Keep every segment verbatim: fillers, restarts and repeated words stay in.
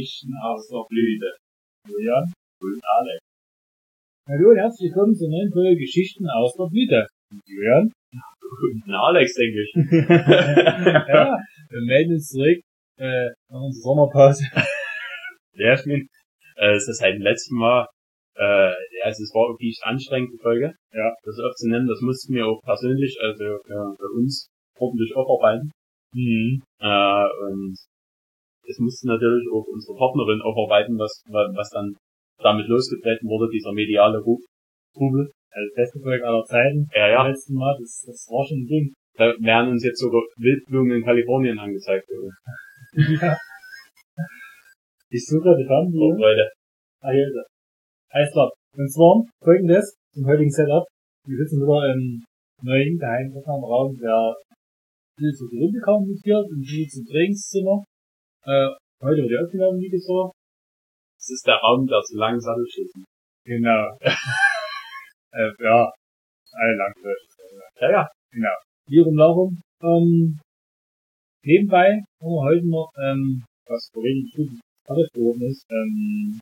Geschichten aus der Blüte. Julian Und Alex. Hallo und herzlich willkommen zur neuen Folge Geschichten aus der Blüte. Julian. Und Alex, denke ich. Ja, wir melden uns zurück äh, nach unserer Sommerpause. Sehr schön. Äh, es ist halt das letzte Mal, äh, ja, es war wirklich anstrengend, die Folge. Ja. Das aufzunehmen, das mussten wir auch persönlich, also ja, für uns, ordentlich aufarbeiten. Mhm. Äh, und es musste natürlich auch unsere Partnerin aufarbeiten, was, was dann damit losgetreten wurde, dieser mediale Ruf. Trubel. Also beste Folge aller Zeiten. Ja, ja. Beim letzten Mal, das, das war schon ein Ding. Da werden uns jetzt sogar Wildblumen in Kalifornien angezeigt. Ja. Ich suche die Fernblumen. Oh, Leute. Ah, hier ist er. Alles klar. Und zwar folgendes zum heutigen Setup. Wir sitzen wieder im neuen geheimen Aufnahmeraum, der viel zu Gerümpel kam mit hier und viel zum Trainingszimmer. Äh, heute wird die Aufnahme wie gesagt. Das ist der Raum, der zu lang Sattelschüssen. Genau. äh, ja, alle lang durch. Ja, ja. Genau. Hier um Larum. Ähm, nebenbei haben wir heute noch, ähm, was vor wenigen Stunden fertig geworden ist, ähm,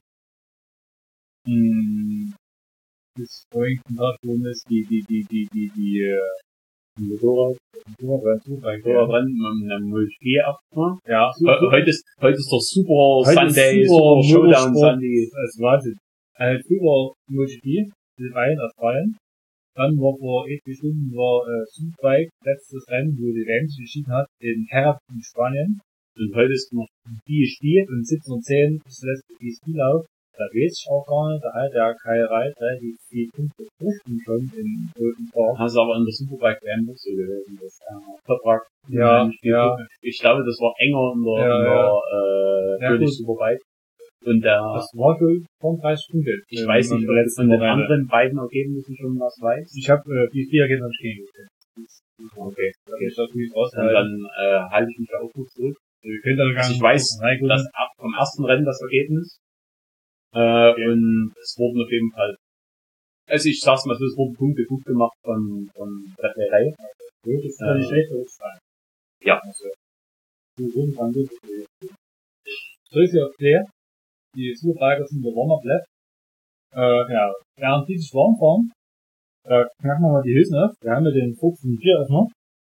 mh, bis vorhin gesagt worden ist, die, die, die, die, die, die, äh, Motorrad, Motorrad, Motorrad, Motorradrennen mit einem Multi erstmal. ja, He- Heute ist, heute ist der Super Heute ist Sunday, Super Super Showdown Motorsport. Sunday. Das ist Wahnsinn. Äh, früher MotoGP, die Reihen aus Bayern. Dann war vor etlichen Stunden war, äh, Superbike, letztes Rennen, wo die W M sich entschieden hat, in Herab in Spanien. Und heute ist noch Die Spiel und siebzehn Uhr zehn ist das letzte Spiellauf. Da weiß ich auch gar nicht, da hat der Kai Reit relativ viel Punkte Vorsprung schon im Roten Park. hast du aber in der Superbike W M nicht so gewesen. Das äh, Vertrag. Ja, ja. Ich glaube, das war enger in der, Ja, in der ja. äh, Ja, British gut. Superbike. Und der, Das war schon fünfunddreißig Punkte. ich weiß nicht, ob du von den anderen beiden Ergebnissen schon was weißt. Ich habe äh, die vier Ergebnisse nicht gegeben. Okay. Okay, ich darf mich Und raushalten. dann äh, halte ich mich da auch gut zurück. Wir können da gar Also nicht ich weiß, reingucken. das ab- vom ersten Rennen das Ergebnis. Äh, Okay. Und es wurden auf jeden Fall, also ich sag's mal so, es wurden Punkte gut gemacht von, von Bretterei. Gut, das ist ja nicht schlecht, aber es ist fein. Ja. Also, du rum dran, du. So ist ja okay. Die Superbiker sind der Warm-Up Left. Äh, ja. Während die sich warm fahren, äh, knacken wir mal die Hülsen auf. Wir haben ja den Fuchs und Bieröffner.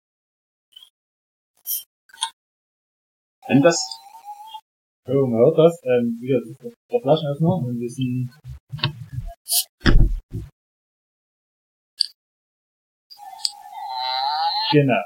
Wenn das, Oh, man hört das. Ähm, wieder das ist der Flaschenöffner und wir sind genau.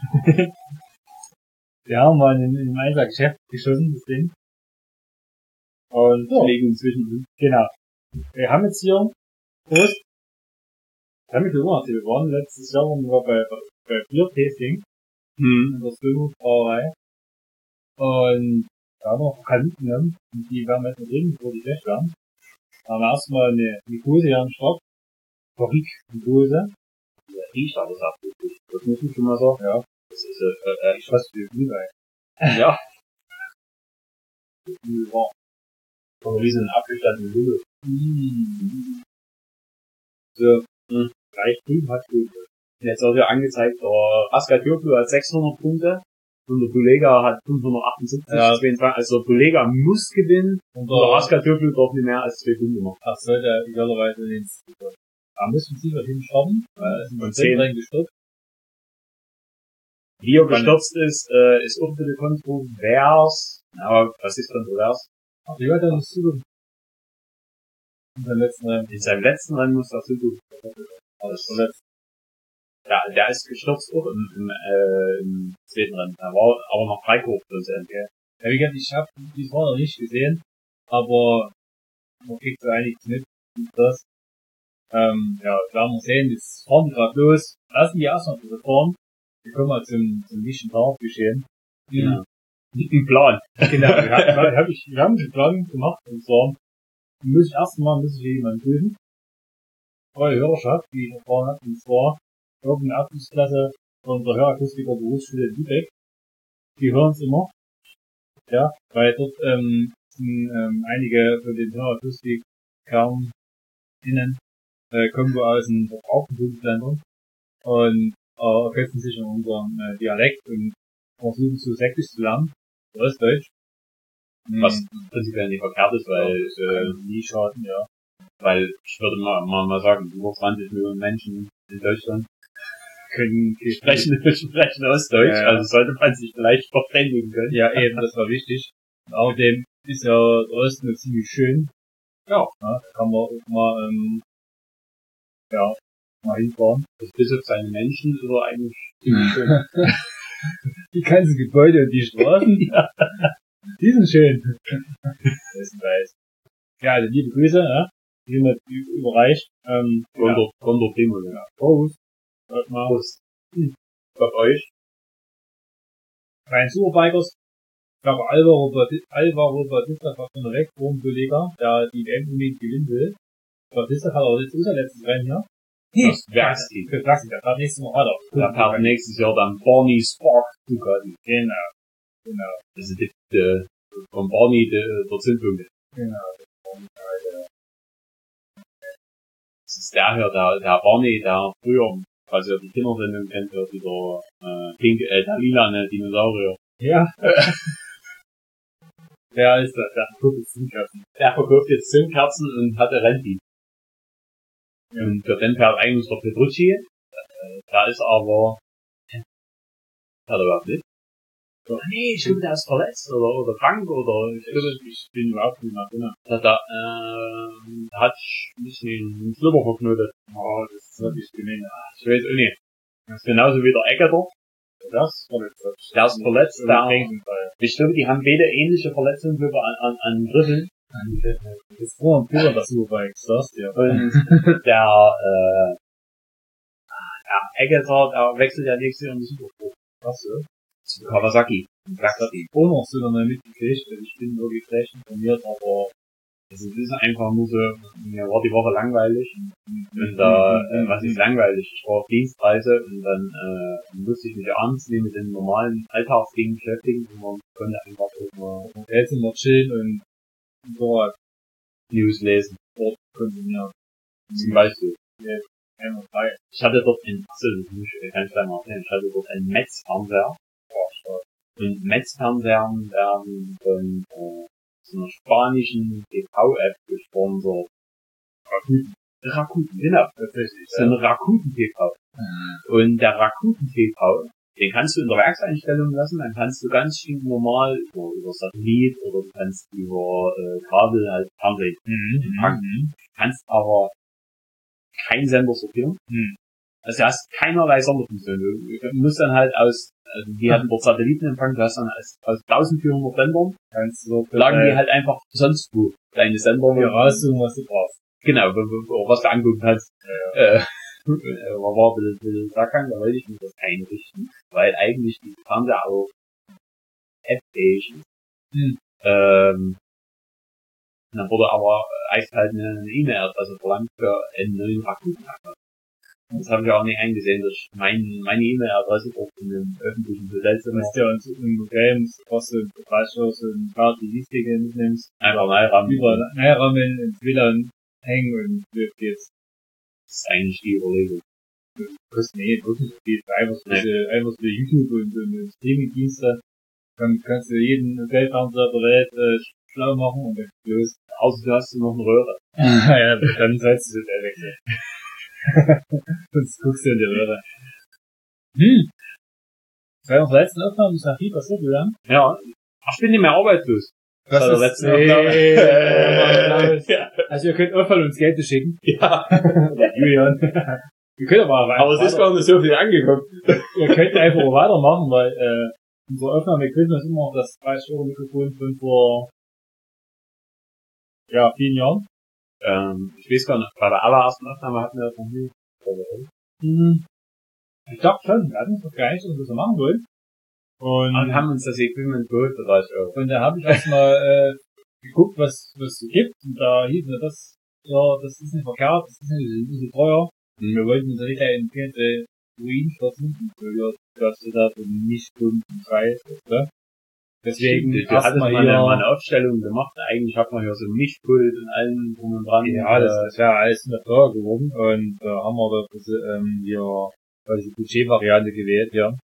Wir haben mal in, in einem Geschäft geschossen, das Ding. Und so, liegen inzwischen, genau. Wir haben jetzt hier Prost. Ich habe mich gewundert, wir waren letztes Jahr waren wir bei, bei, bei Bier-Tasting hm, in der Strömungsbrauerei. Und da haben wir auch Kanten genommen. Und die werden wir jetzt noch trinken, bevor die schlecht werden. Da haben wir erstmal eine Nikose hier am Start. Barrique Nikose. riecht aber saftig. Das muss ich schon mal sagen. Ja. Das ist, äh, äh, ich Was für Glühwein. ja, Glühwein. aber wie so ein abgestandener Lüge. Mmh. So. Hm. Gleich drüben hat Glühwein. Jetzt wird ja angezeigt, der Aska Türklu hat sechshundert Punkte und der Bulega hat fünfhundertachtundsiebzig. Ja. zweiundzwanzig. Also der Bulega muss gewinnen und der Aska Türklu darf nicht mehr als zwei Punkte machen. Ach, sollte idealerweise den Sticker. Da müssen wir sicher hinstarten, weil es Und ist zehn zehn. reingestürzt. Wie er gestürzt ist, äh, ist auch ein bisschen kontrovers. Aber was ist kontrovers? Ach, die hat ja nicht zugeben. In seinem letzten Rennen. In seinem letzten Rennen muss er zu tun. Alles verletzt. Ja, der ist gestürzt auch im, im, äh, im zweiten Rennen. Da war aber noch drei Kurven schlussendlich. Ja, wie gesagt, ich habe diesmal noch nicht gesehen, aber man kriegt so einiges mit, und das. Ähm, ja, werden wir sehen, jetzt fahren die gerade los. Lassen die erstmal ein bisschen fahren. Wir kommen mal zum, zum wichtigen Tagesgeschehen. Genau. Ein Plan. Genau, wir haben, hab ich, wir haben einen Plan gemacht, und zwar, muss ich erstmal, muss ich hier jemanden grüßen. Eure Hörerschaft, die ich erfahren habe, und zwar, irgendeine Abschlussklasse von der Hörakustiker Berufsschule in Lübeck. Die hören es immer. Ja, weil dort, ähm, sind, ähm, einige von den Hörakustik-Kernen innen, äh, kommen wir aus den verbrauchten Bundesländern und, äh, ergänzen sich in unserem, äh, Dialekt und versuchen so sächsisch zu lernen. Ostdeutsch. Mhm. Was prinzipiell nicht verkehrt ist, weil, äh, nie schaden, ja. Weil, ich würde mal, mal, mal sagen, über zwanzig Millionen Menschen in Deutschland können sprechen, sprechen Ostdeutsch, ja, ja. Also sollte man sich vielleicht verständigen können. Ja, eben, das war wichtig. Und außerdem ist ja der Osten ziemlich schön. Ja, ja, da kann man auch mal, ähm, ja, mal hinfahren. Das bis auf seine Menschen ist er eigentlich ziemlich schön. Die ganzen Gebäude und die Straßen, ja. Die sind schön. Das ist weiß. Ja, also liebe Grüße, ja. Die sind jetzt überreicht. Ähm, Gondor, ja. Gondor Primo, ja. Prost. Prost. Hm. Auf euch. Rein Superbikers. Ich glaube, Alvaro Batista war von der Rechtwohnbeleger, der die W M unbedingt gewinnen will. Batista hat aber jetzt unser letztes Rennen hier. Das Werksteam. Für Klassik, der fährt nächstes Mal weiter. Der fährt nächstes Jahr dann Barney Spark Ducati. Genau. Genau. Das ist die, die, von Barney der, der Zündfunke. Genau. Das ist der hier, der, der Barney, der früher, falls ihr die Kindersendung kennt, der dieser, äh, pink, äh, der lilane Dinosaurier. Ja. Wer ist das? Der verkauft jetzt Zündkerzen. Der verkauft jetzt Zündkerzen und hatte Renti. Ja. Und für den fährt eigentlich der Petrucci. Äh, da ist aber, hat er überhaupt nicht? So, nee, ich glaube, der ist verletzt, oder, oder krank, oder, ich, ich bin überhaupt nicht mehr drin. Da, da, äh, hat nicht den Schlüpper verknotet. Oh, das ist wirklich gemein. Ich weiß auch nicht. Das ist genauso wie der Eggeter. Das ist verletzt. Der ist verletzt, der, ich glaube, die haben beide ähnliche Verletzungen an, an, an Griffeln. Das ist nur ein Pilger, das Superbikes, das, ja. Und der, äh, der Eggeter, der wechselt ja nächstes Jahr in die Superpro. Was, so? Zu Kawasaki. Kawasaki. Oh, noch so noch mitgekriegt, ich bin wirklich schlecht informiert, aber es ist einfach nur so, mir war die Woche langweilig und da, äh, was ist langweilig? Ich war auf Dienstreise und dann äh, musste ich mich abends nicht mit den normalen Alltagsdingen beschäftigen und man konnte einfach immer jetzt immer chillen und so News lesen. Dort konsumieren. Zum Beispiel. Ja, ich hatte dort ein, achso, das muss ich, kann ich gleich mal erzählen, ich hatte dort einen Metz-Fernseher. Und Metz-Fernsehern werden von äh, so einer spanischen T V-App gesponsert. Rakuten. Rakuten, genau. Tatsächlich. So eine Rakuten-T V. Mhm. Und der Rakuten-T V, den kannst du in der Werkseinstellung lassen, dann kannst du ganz normal über, über Satellit oder du kannst über äh, Kabel halt Fernsehen empfangen. Mhm. Du kannst aber keinen Sender sortieren. Mhm. Also du hast keinerlei Sonderfunktion. Du musst dann halt aus, also die hatten dort Satellitenempfang, du hast dann aus, aus eintausendvierhundert Sendern, kannst du so lagen die halt einfach sonst wo deine Sender. Ja, raussuchen, was du brauchst. Genau, was du angucken hast. Ja, ja. Äh, war, war ein bisschen, bisschen Sackgang, da wollte ich mir das einrichten, weil eigentlich die Fernseher auch app-fähig ist. Hm. Ähm, dann wurde aber eiskalt eine E-Mail-Adresse verlangt für einen neuen Rakuten-Account. Das habe ich auch nicht eingesehen, dass ich mein, meine E-Mail-Adresse auf in einem öffentlichen Modell zu machen. Du ja in Games, was du vielleicht auch so ein paar die Listige mitnimmst. Einfach Neirahmen. Über Neirahmen ins W L A N hängen und jetzt. Das ist eigentlich die Überlegung. Das kostet nee, wirklich viel. Einfach so, nee. Einfach so YouTube und, und Streaming-Dienste. Dann kannst du jeden Weltfernseher der Welt äh, schlau machen und dann los. Außer du hast noch eine Röhre. Ja, dann sollst du das wechseln. Sonst guckst du in die Röhre. Hm. Bei unserer letzten Aufnahme ist nach viel passiert, oder? Ja. Ach, ich bin nicht mehr arbeitslos. Das ist der letzte Aufnahme. Ja. Also ihr könnt auch von uns Geld schicken. Ja. Julian. Wir können aber weiter. Aber es ist gar nicht so viel angekommen. Ihr könnt einfach weitermachen, weil äh, unsere Aufnahmeequipment ist immer noch das dreißig Euro Mikrofon von vor ja, vielen Jahren. Ähm, ich weiß gar nicht, bei der allerersten Aufnahme hatten wir das noch nie. Hm. Ich dachte schon, wir hatten es doch gar nicht, was wir so machen wollen. Und wir haben uns das Equipment geholt für dreißig Euro. Und da habe ich erstmal äh, geguckt, was was es so gibt. Und da hieß mir das, ja, das ist nicht verkehrt, das ist nicht, nicht so teuer. Mhm. Wir wollten uns nicht empfehlen, äh, Ruin stürzen. Und so, ja, das ist da für nicht Stunden Preis, oder? Deswegen, du hattest mal eine, mal eine Aufstellung gemacht, eigentlich hat man hier so ein Mischpult und allem drum und dran. Ja, das ist ja alles in der Teuer geworden und da äh, haben wir das, ähm, hier, also die Budgetvariante gewählt, ja.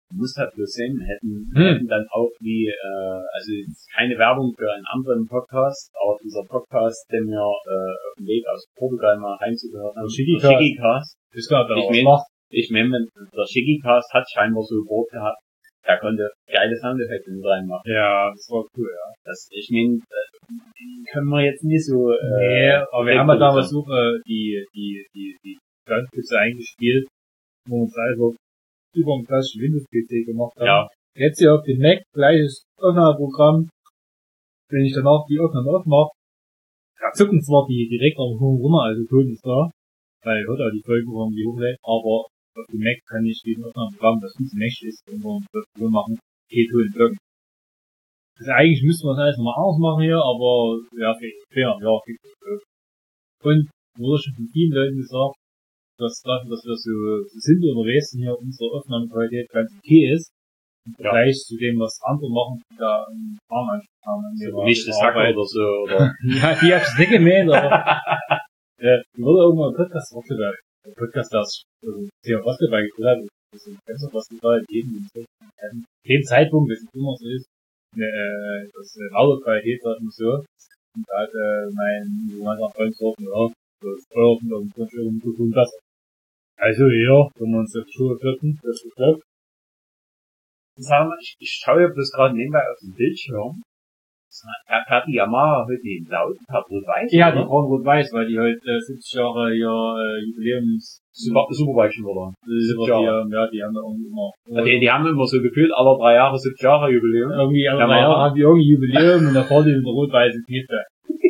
Du musst halt bloß sehen, hätten, Hm. hätten dann auch wie, äh, also keine Werbung für einen anderen Podcast, aber dieser Podcast, den wir äh, auf dem Weg aus Portugal mal heimzugehört haben, Shigicast. der Shigicast. Ich glaube, Ich der mein- macht. Ich meine, der Shigicast hat scheinbar so Board gehabt, der konnte geile Soundeffekte mit reinmachen. Ja, das war cool, ja. Das, ich meine, können wir jetzt nicht so, Nee, äh, aber wir haben ja damals auch äh, die, die, die, die Standspitze eingespielt, wo wir uns also über einen klassischen Windows-P C gemacht haben. ja, Jetzt hier auf dem Mac, gleiches Aufnahmeprogramm. Wenn ich dann auch die Aufnahme aufmache, da zucken zwar die direkt auf den runter, also Ton ist da, weil hört auch die Folgen, wo man die hochlädt, aber auf dem Mac kann ich diesen Aufnahmeprogramm, das nicht Mac ist, wenn wir das Ton machen, T-Ton wirken. Also eigentlich müssten wir das alles nochmal anders machen hier, aber ja, fair, ja, gibt es. Und wurde schon von vielen Leuten gesagt, dass dafür, dass wir so, so simpel unterwegs sind hier, unsere Aufnahmequalität ganz okay ist. Im Ja. Vergleich zu dem, was andere machen, die da einen Farmanspruch haben. in ihrer- nicht das ihrer Hacker Arbeit. oder so, oder, Ja, die hab ich nicht gemeint, aber, äh, ich wurde irgendwann einen Podcast vorgestellt. Der Podcast, das, also, Thema Basketball gespielt hat, das ist ein ganzer Basketball, jeden, in dem Zeitpunkt, das es immer so ist, äh, das, äh, Audioqualität sagt und so. Und da hat, äh, mein, mein Freund gesagt, ja, das Feuer und dann kannst du irgendwie tun besser. Also, ja, wenn wir uns auf Schuhe vierten, das ist das. sag mal, ich, ich schaue ja bloß gerade nebenbei auf den Bildschirm. Er hat die Yamaha heute den laut, hat rot-weiß, Ja, die oder? brauchen rot-weiß, weil die heute äh, siebzig Jahre hier äh, Jubiläums Super, Superbike schon wieder. siebzig Jahre. Jahre. Ja, die haben da irgendwie immer. Ja, die, die haben immer so gefühlt alle drei Jahre siebzig Jahre Jubiläum. Irgendwie alle Ja, drei Jahre Mama. haben die irgendwie Jubiläum und da fahren die mit der rot-weißen Knete.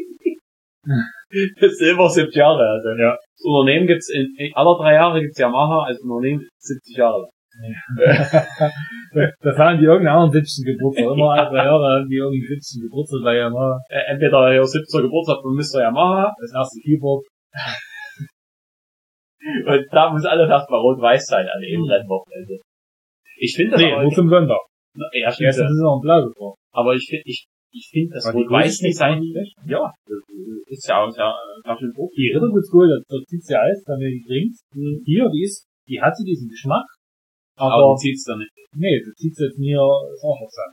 Das ist immer siebzig Jahre, also. Ja. Das Unternehmen gibt's in, in alle drei Jahre gibt's Yamaha als Unternehmen siebzig Jahre. Das haben die irgendeinen anderen siebzigsten Geburtstag. Immer alle drei Jahre haben die irgendwie siebzigsten Geburtstag bei Yamaha. Äh, entweder ihr siebziger Geburtstag von Mister Yamaha, Das erste Keyboard. und da muss alles erstmal rot-weiß sein an dem Mhm. Rennwochenende. Ich finde das Nee, aber, nur zum Sonntag. ja, stimmt, Jetzt ist es noch ein Blau gefahren. aber ich finde, ich, ich finde das Aber die rot-weiß-Design, Größe ist nicht ja, das ist ja auch, ja, ganz schön hoch. Die Rittergutskohle, da, da zieht sie Eis, da wir die trinkt. Hier, die ist, die hat so diesen Geschmack. Aber Aber, die zieht's dann nicht. nee, du ziehst jetzt mir das Arschloch an.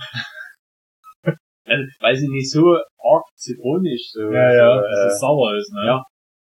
Also, weil sie nicht so arg zitronig so, Ja, ja, so dass äh, es sauer ist, ne? ja.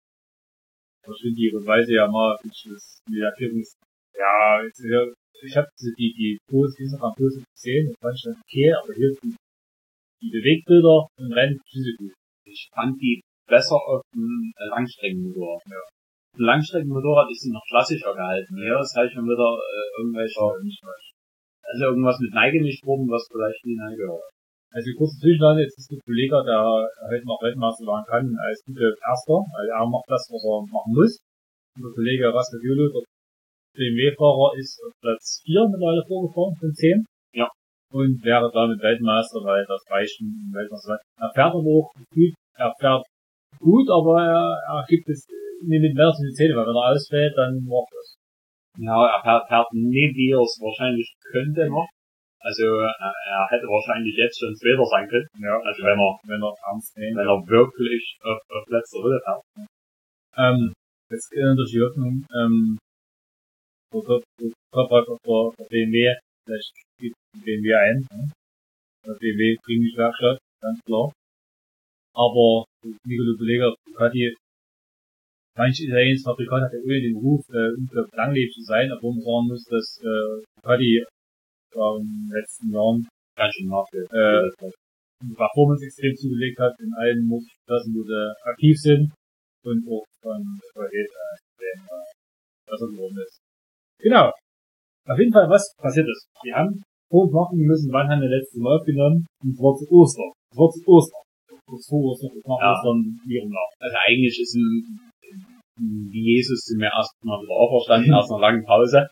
Ich finde die Rotweiße ja mal, ich, das, die Lackierungs, ja, jetzt, ja, ich habe die, die Pose, die Instagram-Pose gesehen, das fand ich dann okay, aber hier die, die Bewegbilder im Rennen, die sind gut. ich fand die besser auf dem äh, Langstreckenmotor. Ja. Ein Langstreckenmotorrad ist sie noch klassischer gehalten. Hier ist halt schon wieder äh, irgendwelche, Ja, nicht falsch. also irgendwas mit Neigemischproben, was vielleicht nie Neige war. Also kurze Zwischenlage, jetzt ist der Kollege, der heute noch Weltmeister werden kann, als gute Erster, weil er macht das, was er machen muss. Und der Kollege Rascaviolo, der B M W-Fahrer, ist auf Platz vier mittlerweile vorgefahren von zehn. Ja. Und wäre damit Weltmeister, weil das Reichen Weltmeister. Er fährt aber auch gut, er fährt gut, aber er, er gibt es nicht mit mehr zu die Zähne, weil wenn er ausfällt, dann macht das. Ja, er fährt, fährt nie, wie er es wahrscheinlich könnte noch. Also äh, er hätte wahrscheinlich jetzt schon Zweiter sein können. Ja. Also wenn er, Wenn er ernst nimmt. wenn er wirklich auf, auf letzter Runde fährt. Ähm, jetzt äh, durch die Hoffnung, ähm, der Top, der Top hat auf der, der B M W, vielleicht gibt die B M W ein, ne? Der B M W kriegen die Werkstatt, ganz klar. Aber Nicolo Belega, Ducati, manche italienische Fabrikant hat ja ohne den Ruf, äh, unglaublich langlebig zu sein, obwohl man sagen muss, dass äh, Ducati äh, in den letzten Jahren Ganz schön nachgedacht. Äh, die Performance extrem zugelegt hat in allen Motorklassen, wo sie aktiv sind und auch von der Qualität äh, extrem äh, besser geworden ist. Genau. Auf jeden Fall, was passiert ist? Wir haben vor uns machen müssen, wann haben wir letztes Mal aufgenommen? Und zwar zu Ostern. Es war zu Ostern. Kurz vor Ostern, kurz nach Ja. Ostern, ihrem nach. Also eigentlich ist ein, wie Jesus sind wir erst mal wieder auferstanden aus einer langen Pause.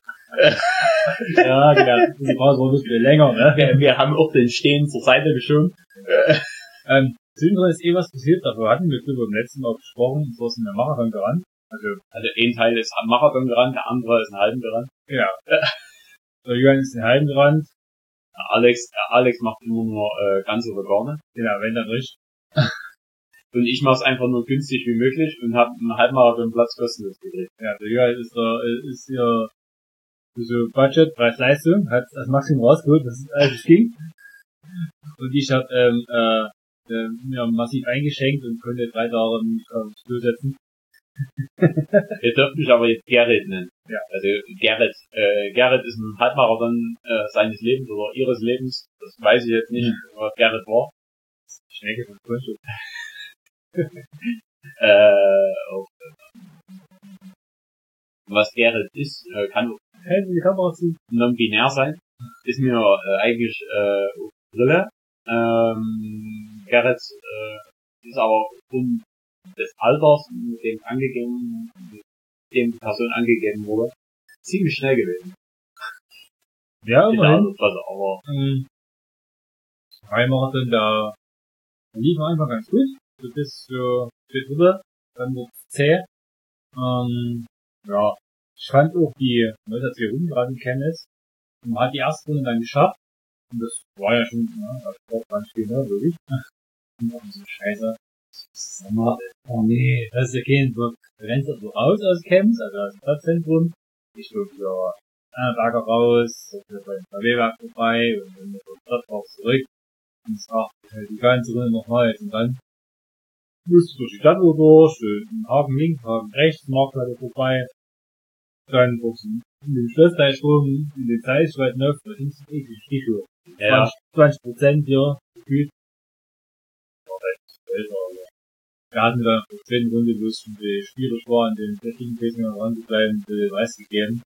Ja, genau. Die Pause war ein bisschen länger, ne? Wir, wir haben auch den Stehen zur Seite geschoben. Ähm, zwischendrin ist eh was passiert, dafür hatten wir drüber beim letzten Mal gesprochen, und zwar sind wir Marathon gerannt. Also, Also ein Teil ist am Marathon gerannt, der andere ist einen halben gerannt. ja. Der Jürgen ist den halben gerannt. Alex, Alex macht immer nur äh, ganz oder gar nicht. Genau, wenn dann nicht. Und ich mache es einfach nur günstig wie möglich und habe einen Halbmarathon Platz kostenlos gekriegt. Ja, der Jürgen ist der, ist hier so Budget, Preis-Leistung, hat das Maximum rausgeholt, das ist alles ging. Und ich hab, ähm, äh, äh, mir massiv eingeschenkt und konnte drei Tage nicht aufs Klo setzen. Ihr dürft mich aber jetzt Gerrit nennen. Ja. Also Gerrit, äh, Gerrit ist ein Halbmarathon äh, seines Lebens oder ihres Lebens. Das weiß ich jetzt nicht, mhm. was Gerrit war. Die Schnecke von Grundstück. äh, auf, was Gerrit ist, äh, kann non-binär sein. Ist mir äh, eigentlich äh, Brille. Ähm, Gerrit äh, ist aber um des Alters, mit dem angegeben, mit dem die Person angegeben wurde, ziemlich schnell gewesen. Ja, immerhin. Also, aber ähm, Freimarathon, da lief einfach ganz gut. So bis für vier Drittel, dann wird es zäh. Ähm, ja, ich fand auch die neunhundertzwei Runden gerade in Chemnitz. Man hat die erste Runde dann geschafft. Und das war ja schon, ja, das war ganz viel, ne, wirklich. Und auch so scheiße. Sommer, oh nee, das ist ja kein, du rennst so raus aus Chemnitz, also aus dem Stadtzentrum. Ich flog wieder an der Berge raus, beim K W-Werk vorbei und dann mit der Stadtfahrt zurück. Und es war halt die ganze Runde nochmal jetzt. Und dann musst du durch die Stadt durch, einen Haken links, Haken rechts, Marktleiter vorbei. Dann durch den Schlossteich rum, in den Zeitschweit noch, da sind es ewig Stichwort. ja. zwanzig Prozent hier, gefühlt. War recht älter, aber wir hatten dann auf der zweiten Runde, wo es schon schwierig war, an den technischen Techniken ranzubleiben, den Weiß gegeben.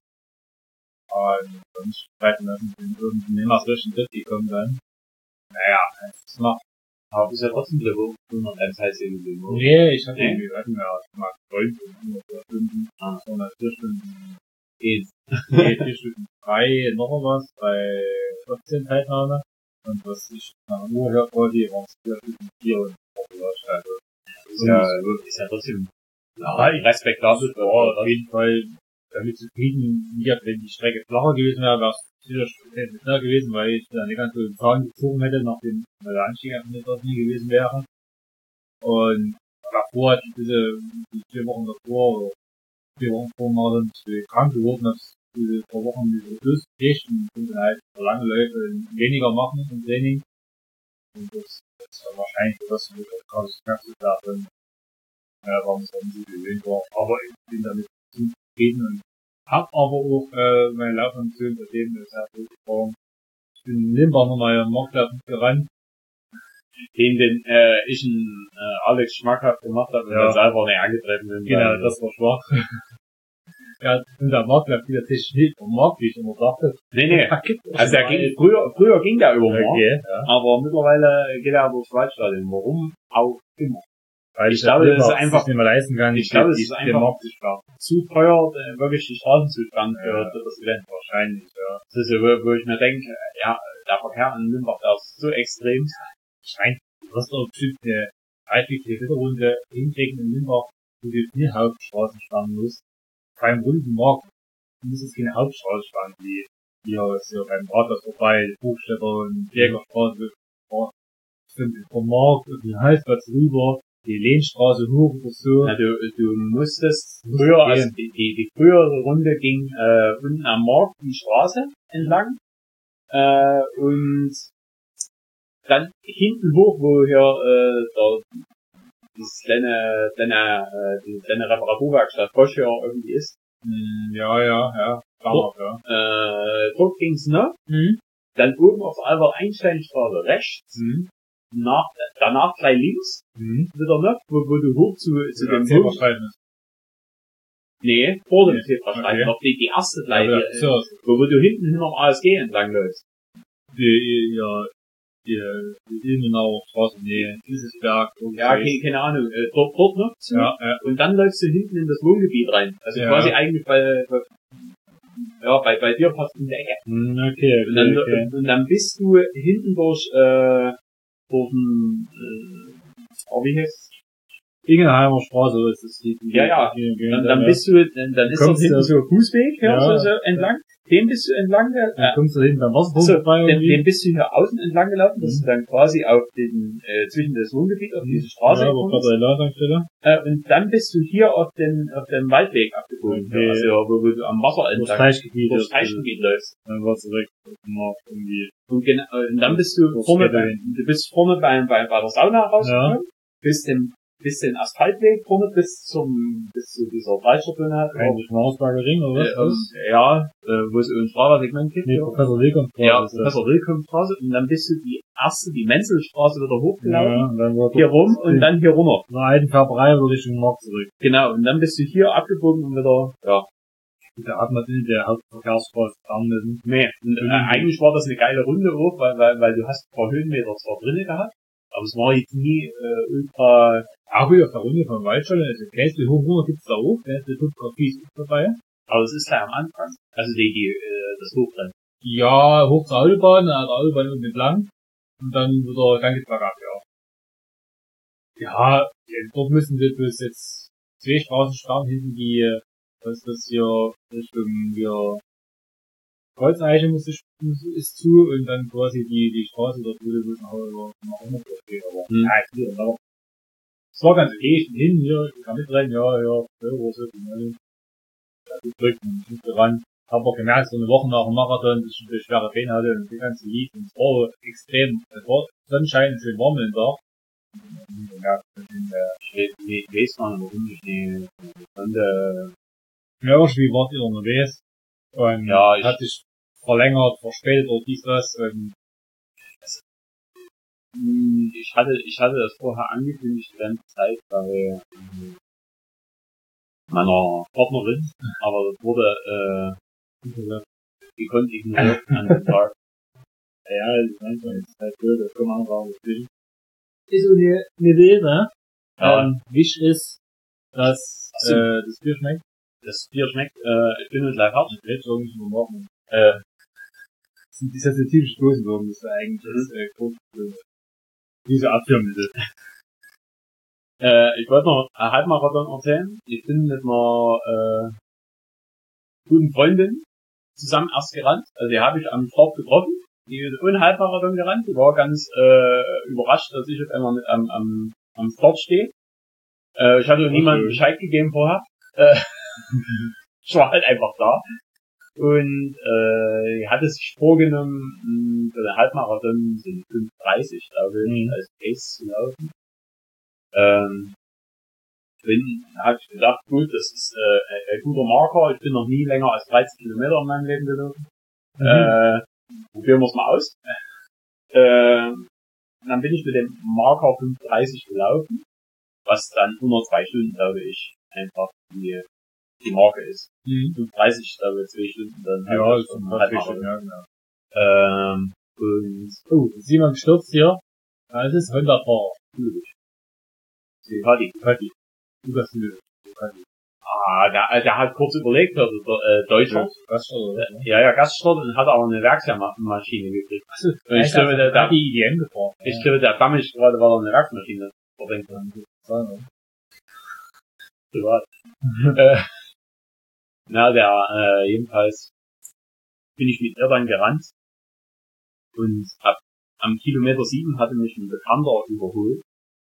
Und sonst streiten lassen, den irgendwie immer zwischen Dritt gekommen dann. Naja, es macht. Aber du bist ja trotzdem Level hunderteins heiß gewesen, oder? Nee, ich hatte irgendwie, wir hatten ja mal zwölf Stunden, Stunden, sondern vier Stunden, Eins. nee, vier Stunden drei, noch was, bei vierzehn Teilnahme. Und was ich nach der Uhr hört, quasi, waren es vier Stunden vier und also, ist ja, ist ja trotzdem, ja, respektabel, ja, auf jeden Fall, damit zufrieden, wenn die Strecke flacher gewesen wäre, wäre es sicher schneller gewesen, weil ich dann nicht ganz so den Zahn gezogen hätte, nachdem der Anstieg einfach nicht das nie gewesen wäre. Und davor hatte ich diese, die vier Wochen davor, oder vier Wochen vor mal dann krank geworden, dass diese paar Wochen diese Plus kriegt und konnte halt für lange Läufe weniger machen im Training. Und das, das war wahrscheinlich so, dass ich gerade das ganze Tag dann, ja, warum es dann so gewöhnt war. Aber ich bin damit zufrieden und hab aber auch, äh, meine Laufambitionen seitdem sehr gut gefahren. Ich bin in Limbach nochmal am Marktplatz gerannt. Den, den, äh, ich einen, äh, Alex schmackhaft gemacht habe und ja. dann selber nicht angetreten bin. Genau, das war schwach. Ja, und der Marktplatz wieder Tisch nicht vom Markt, wie ich immer dachte. Nee, nee. Also der ging, früher, früher ging der über Markt. Okay, ja. Aber mittlerweile geht er durchs Waldstadion. Warum auch immer. Weil ich glaube, das ist einfach, nicht mehr leisten kann. Ich glaube, es ist einfach zu teuer, wirklich die Straßen zu sperren für ja. das Event. Wahrscheinlich, ja. Das ist ja, wo ich mir denke, ja, der Verkehr in Limbach, der ist so extrem. Scheint, du hast doch bestimmt eine dreiviertel Ritterrunde hinkriegen in Limbach, wo du jetzt nie Hauptstraßen sperren musst. Beim runden Markt muss es keine Hauptstraße sperren, wie hier ist hier beim Rathaus vorbei, Buchstädter und Jägerstraße, vom Markt und den Halsplatz rüber. Die Lehnstraße hoch oder so. Ja, du, du musstest früher, also die, die, die frühere Runde ging äh, unten am Markt die Straße entlang äh, und dann hinten hoch, wo hier äh, der, dieses kleine, kleine, äh, diese kleine Reparaturwerkstatt Bosch hier irgendwie ist. Mm, ja, ja, ja. Dort, ja. Äh, dort ging's noch. Mhm. Dann oben auf der Albert-Einstein-Straße rechts. Mhm. Nach, danach gleich links, mhm. wieder noch, wo, wo du hoch zu, zu ja, dem Zebrastreifen ist. Nee, vor dem okay. Zebrastreifen, okay. noch die, die erste Seite, ja, so. wo, wo du hinten hinterm A S G entlang läufst. Die, ja, die, die Ilmenauer Straße, nee, dieses Berg, ja, keine, keine Ahnung, äh, dort, dort noch zu, ja, ja. Und dann läufst du hinten in das Wohngebiet rein, also ja. quasi eigentlich bei, bei ja, bei, bei dir fast in der Ecke. Okay, okay, und, dann, okay. Und, und dann bist du hinten durch, äh, durch den, äh, oh, wie heißt Ingelheimer Straße ist das die, die Ja, ja. Die, die, Dann, dann bist du, dann, dann ist das hinten so ein Fußweg, ja, ja. so, so entlang. Den bist du entlang, dann äh, kommst du hinten beim Wasserpunkt so, vorbei. den, den bist du hier außen entlang gelaufen, dass Mhm. du dann quasi auf den, äh, zwischen das Wohngebiet auf diese Straße ja, aber kommst. gerade eine Ladungsstelle. Äh, und dann bist du hier auf den, auf dem Waldweg abgebogen, Okay. also wo, wo du am Wasser Das entlang, Teichgebiet. durchs Teichgebiet läufst. Dann war zurück. Noch irgendwie. Und, genau, und dann bist du Durchs vorne, Ghetto bei, hin. du bist vorne bei, bei, bei der Sauna rausgekommen, bist den, bist den Asphaltweg vorne bis zum, bis zu dieser Breitscherbühne hat. Eigentlich Mausberger Ring, oder was? Äh, ähm, ja, äh, wo es ein Straßensegment gibt. Nee, ja. Professor Wilkons Ja, ist das. Professor Wilkens-Straße. Und dann bist du die erste, die Menzelstraße wieder hochgelaufen. Ja, und dann war Hier rum und dann hier runter. eine alten Färberei wieder Richtung Markt zurück. Genau, und dann bist du hier abgebogen und wieder, ja. Da hat man in der Hauptverkehrsstraße fahren müssen. Nee, und, äh, eigentlich war das eine geile Runde hoch, weil, weil, weil du hast ein paar Höhenmeter zwar drinne gehabt, aber es war jetzt nie, äh, ultra, Auch wieder auf der Runde vom Waldstall, also Käse hoch runter gibt's da auch, Käse Fotografie ist dabei. aber es ist gleich am Anfang. Also die, die, äh, das Hochrennen. Ja, hoch zur Autobahn, an der Autobahn unten entlang. Und dann wieder, dann geht's bergab, ja. Ja, dort müssen wir bloß jetzt zwei Straßen sperren, hinten die, was ist das hier, Richtung, hier, Kreuzeiche muss ich, muss, ist zu, und dann quasi die, die Straße dort, wo du bloß nach Hause, nach Hause geht, aber, Hm. ja, ist wieder, aber, es war ganz okay, ich bin hin, hier, ich kann mitrennen, ja, ja, ja, wo ist das, ja, gut drückt, und ich musste ran. Hab auch gemerkt, so eine Woche nach dem Marathon, dass ich eine schwere Beine hatte und die ganze lief, und es war extrem, es war Sonnenschein und schön warm den Tag. Ja, Ich we- weiß gar nicht, warum ich die, Runde, ja, irgendwie wart ihr unterwegs, und Ja, ich- hat sich verlängert, verspätet oder dies, das, und Hm, ich hatte, ich hatte das vorher angekündigt die ganze Zeit bei ähm, meiner Partnerin, aber das wurde, äh, gekonnt ignoriert an dem Tag. ja, manchmal ist es halt blöd, das kommt auch raus. Ist so eine, eine Lehre, Ja. ähm, wichtig ist, dass, Ach so. äh, das Bier schmeckt. Das Bier schmeckt, äh, ich bin nicht live hart. Jetzt irgendwie schon morgen. Äh, Das ist ja so typisch Dosenwurm, das ist eigentlich das, äh, große, diese Abführmittel. äh, ich wollte noch einen Halbmarathon erzählen. Ich bin mit einer, äh, guten Freundin zusammen erst gerannt. Also die habe ich am Start getroffen. Die ist ohne Halbmarathon gerannt. Die war ganz äh, überrascht, dass ich auf einmal mit am, am, am Start stehe. Äh, ich hatte niemandem Bescheid gegeben vorher. Äh, ich war halt einfach da. Und äh, die hatte sich vorgenommen, mh, für den Halbmarathon sind fünf dreißig, glaube ich, Mhm. als Pace zu laufen. Ähm, bin, hab ich gedacht, gut, das ist äh, ein, ein guter Marker. Ich bin noch nie länger als dreizehn Kilometer in meinem Leben gelaufen. Mhm. Äh, probieren wir es mal aus. Äh, dann bin ich mit dem Marker fünf dreißig gelaufen, was dann unter zwei Stunden, glaube ich, einfach die, die Marke ist. Mhm. fünf dreißig, glaube ich, zwei Stunden dann. Ja, halt ist schon ein halt Halbmarathon, Marathon. ja, genau. Ähm, und Oh, ist jemand gestürzt hier? Ja, das ist Honda-Fahrer. natürlich. Ducati. Ducati. Lukas Müller. Ducati. Ah, der, der hat kurz überlegt, also der äh, Deutscher. Was oder? Ja, ja, Gaststart und hat aber eine Werksmaschine gekriegt. Achso, Und ich glaube, der, der, die I D M gefahren. ich glaube, der Damm ist gerade, weil er eine Werksmaschine verwendet hat. Privat. äh, na, der, äh, jedenfalls bin ich mit ihr dann gerannt und hab am Kilometer sieben hatte mich ein Bekannter überholt.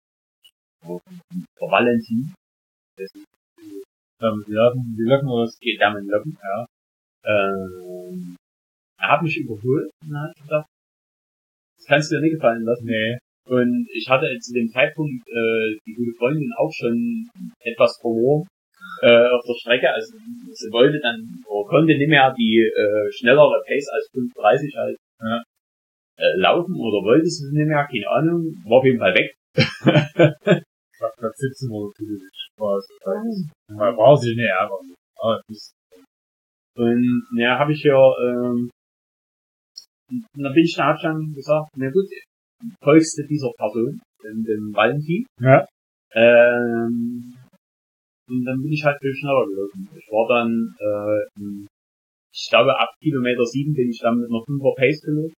Der Valentin. Ähm, die Locken, die Locken oder was? Geht der mit dem Locken, ja. Ähm, er hat mich überholt und hat gedacht, das kannst du dir nicht gefallen lassen. Nee. Und ich hatte zu dem Zeitpunkt äh, die gute Freundin auch schon etwas verloren äh, auf der Strecke. Also sie wollte dann, oder konnte nicht mehr die äh, schnellere Pace als fünf dreißig halt Ja. äh, laufen oder wollte sie nicht mehr, keine Ahnung. War auf jeden Fall weg. Ich hab grad siebzehn oder so. Spaß. Man braucht sich nicht ärgern. Aber das Und ja, habe ich ja, ähm, und dann bin ich da, hab ich dann gesagt, na gut, folgst du dieser Person, dem, dem Valentin. ja. Ähm, und dann bin ich halt viel schneller gelaufen. Ich war dann, äh, ich glaube ab Kilometer sieben bin ich dann mit einer fünfer Pace gelaufen.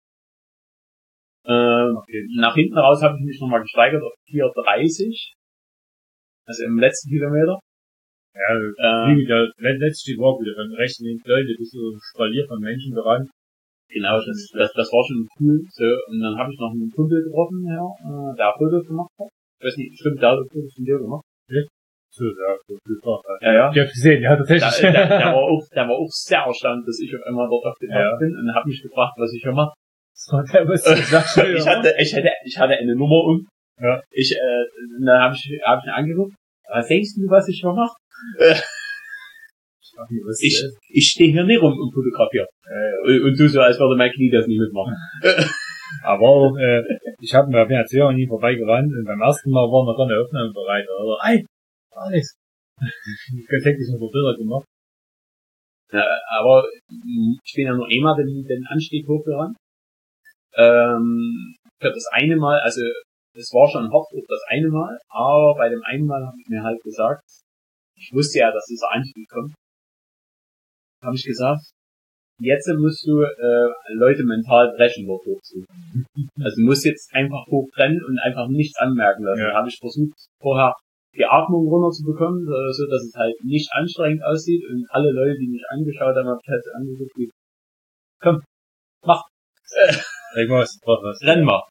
Ähm, okay. Nach hinten raus habe ich mich nochmal gesteigert auf vier dreißig. Also im letzten Kilometer. Ja, äh, der letzte war wieder von rechts in den Leute, bis so Spalier von Menschen gerannt. Genau, das, das, das war schon cool. So, und dann habe ich noch einen Kumpel getroffen, ja, äh, der Fotos gemacht hat. Ich weiß nicht, stimmt, der hat Fotos von dir gemacht. Ja? So, ja, so viel Spaß. Ja, ja. Ich hab gesehen, ja, tatsächlich. Der, der, der, war auch, der war auch sehr erstaunt, dass ich auf einmal dort aufgetaucht ja. bin und hab mich gefragt, was ich hier mache. So, der wusste, ich, ich hatte, ich hatte, ich hatte eine Nummer um. Ja. Ich, äh, dann habe ich, hab ich ihn angeguckt. Was denkst du, was ich hier mache? Ich, ich stehe hier nicht rum und fotografiere. Äh, und du so, als würde mein Knie das nicht mitmachen. Aber äh, ich habe mir auf der Tür nie vorbeigerannt und beim ersten Mal waren wir dann eine Aufnahme bereit. Oder, ey, Alex. Ich hätte ich noch Bilder gemacht. Ja, aber ich bin ja nur einmal den, den Anstieg hochgerannt. Ähm, für das eine Mal, also es war schon hart auf das eine Mal, aber bei dem einen Mal habe ich mir halt gesagt, ich wusste ja, dass dieser Anstieg kommt, habe ich gesagt, jetzt musst du äh, Leute mental brechen, dort hochzuholen. Also du musst jetzt einfach hochrennen und einfach nichts anmerken lassen. Ja. Da habe ich versucht, vorher die Atmung runterzubekommen, so dass es halt nicht anstrengend aussieht und alle Leute, die mich angeschaut haben, habe ich halt so angeguckt, wie, komm, mach. Ich muss, was. Renn mal.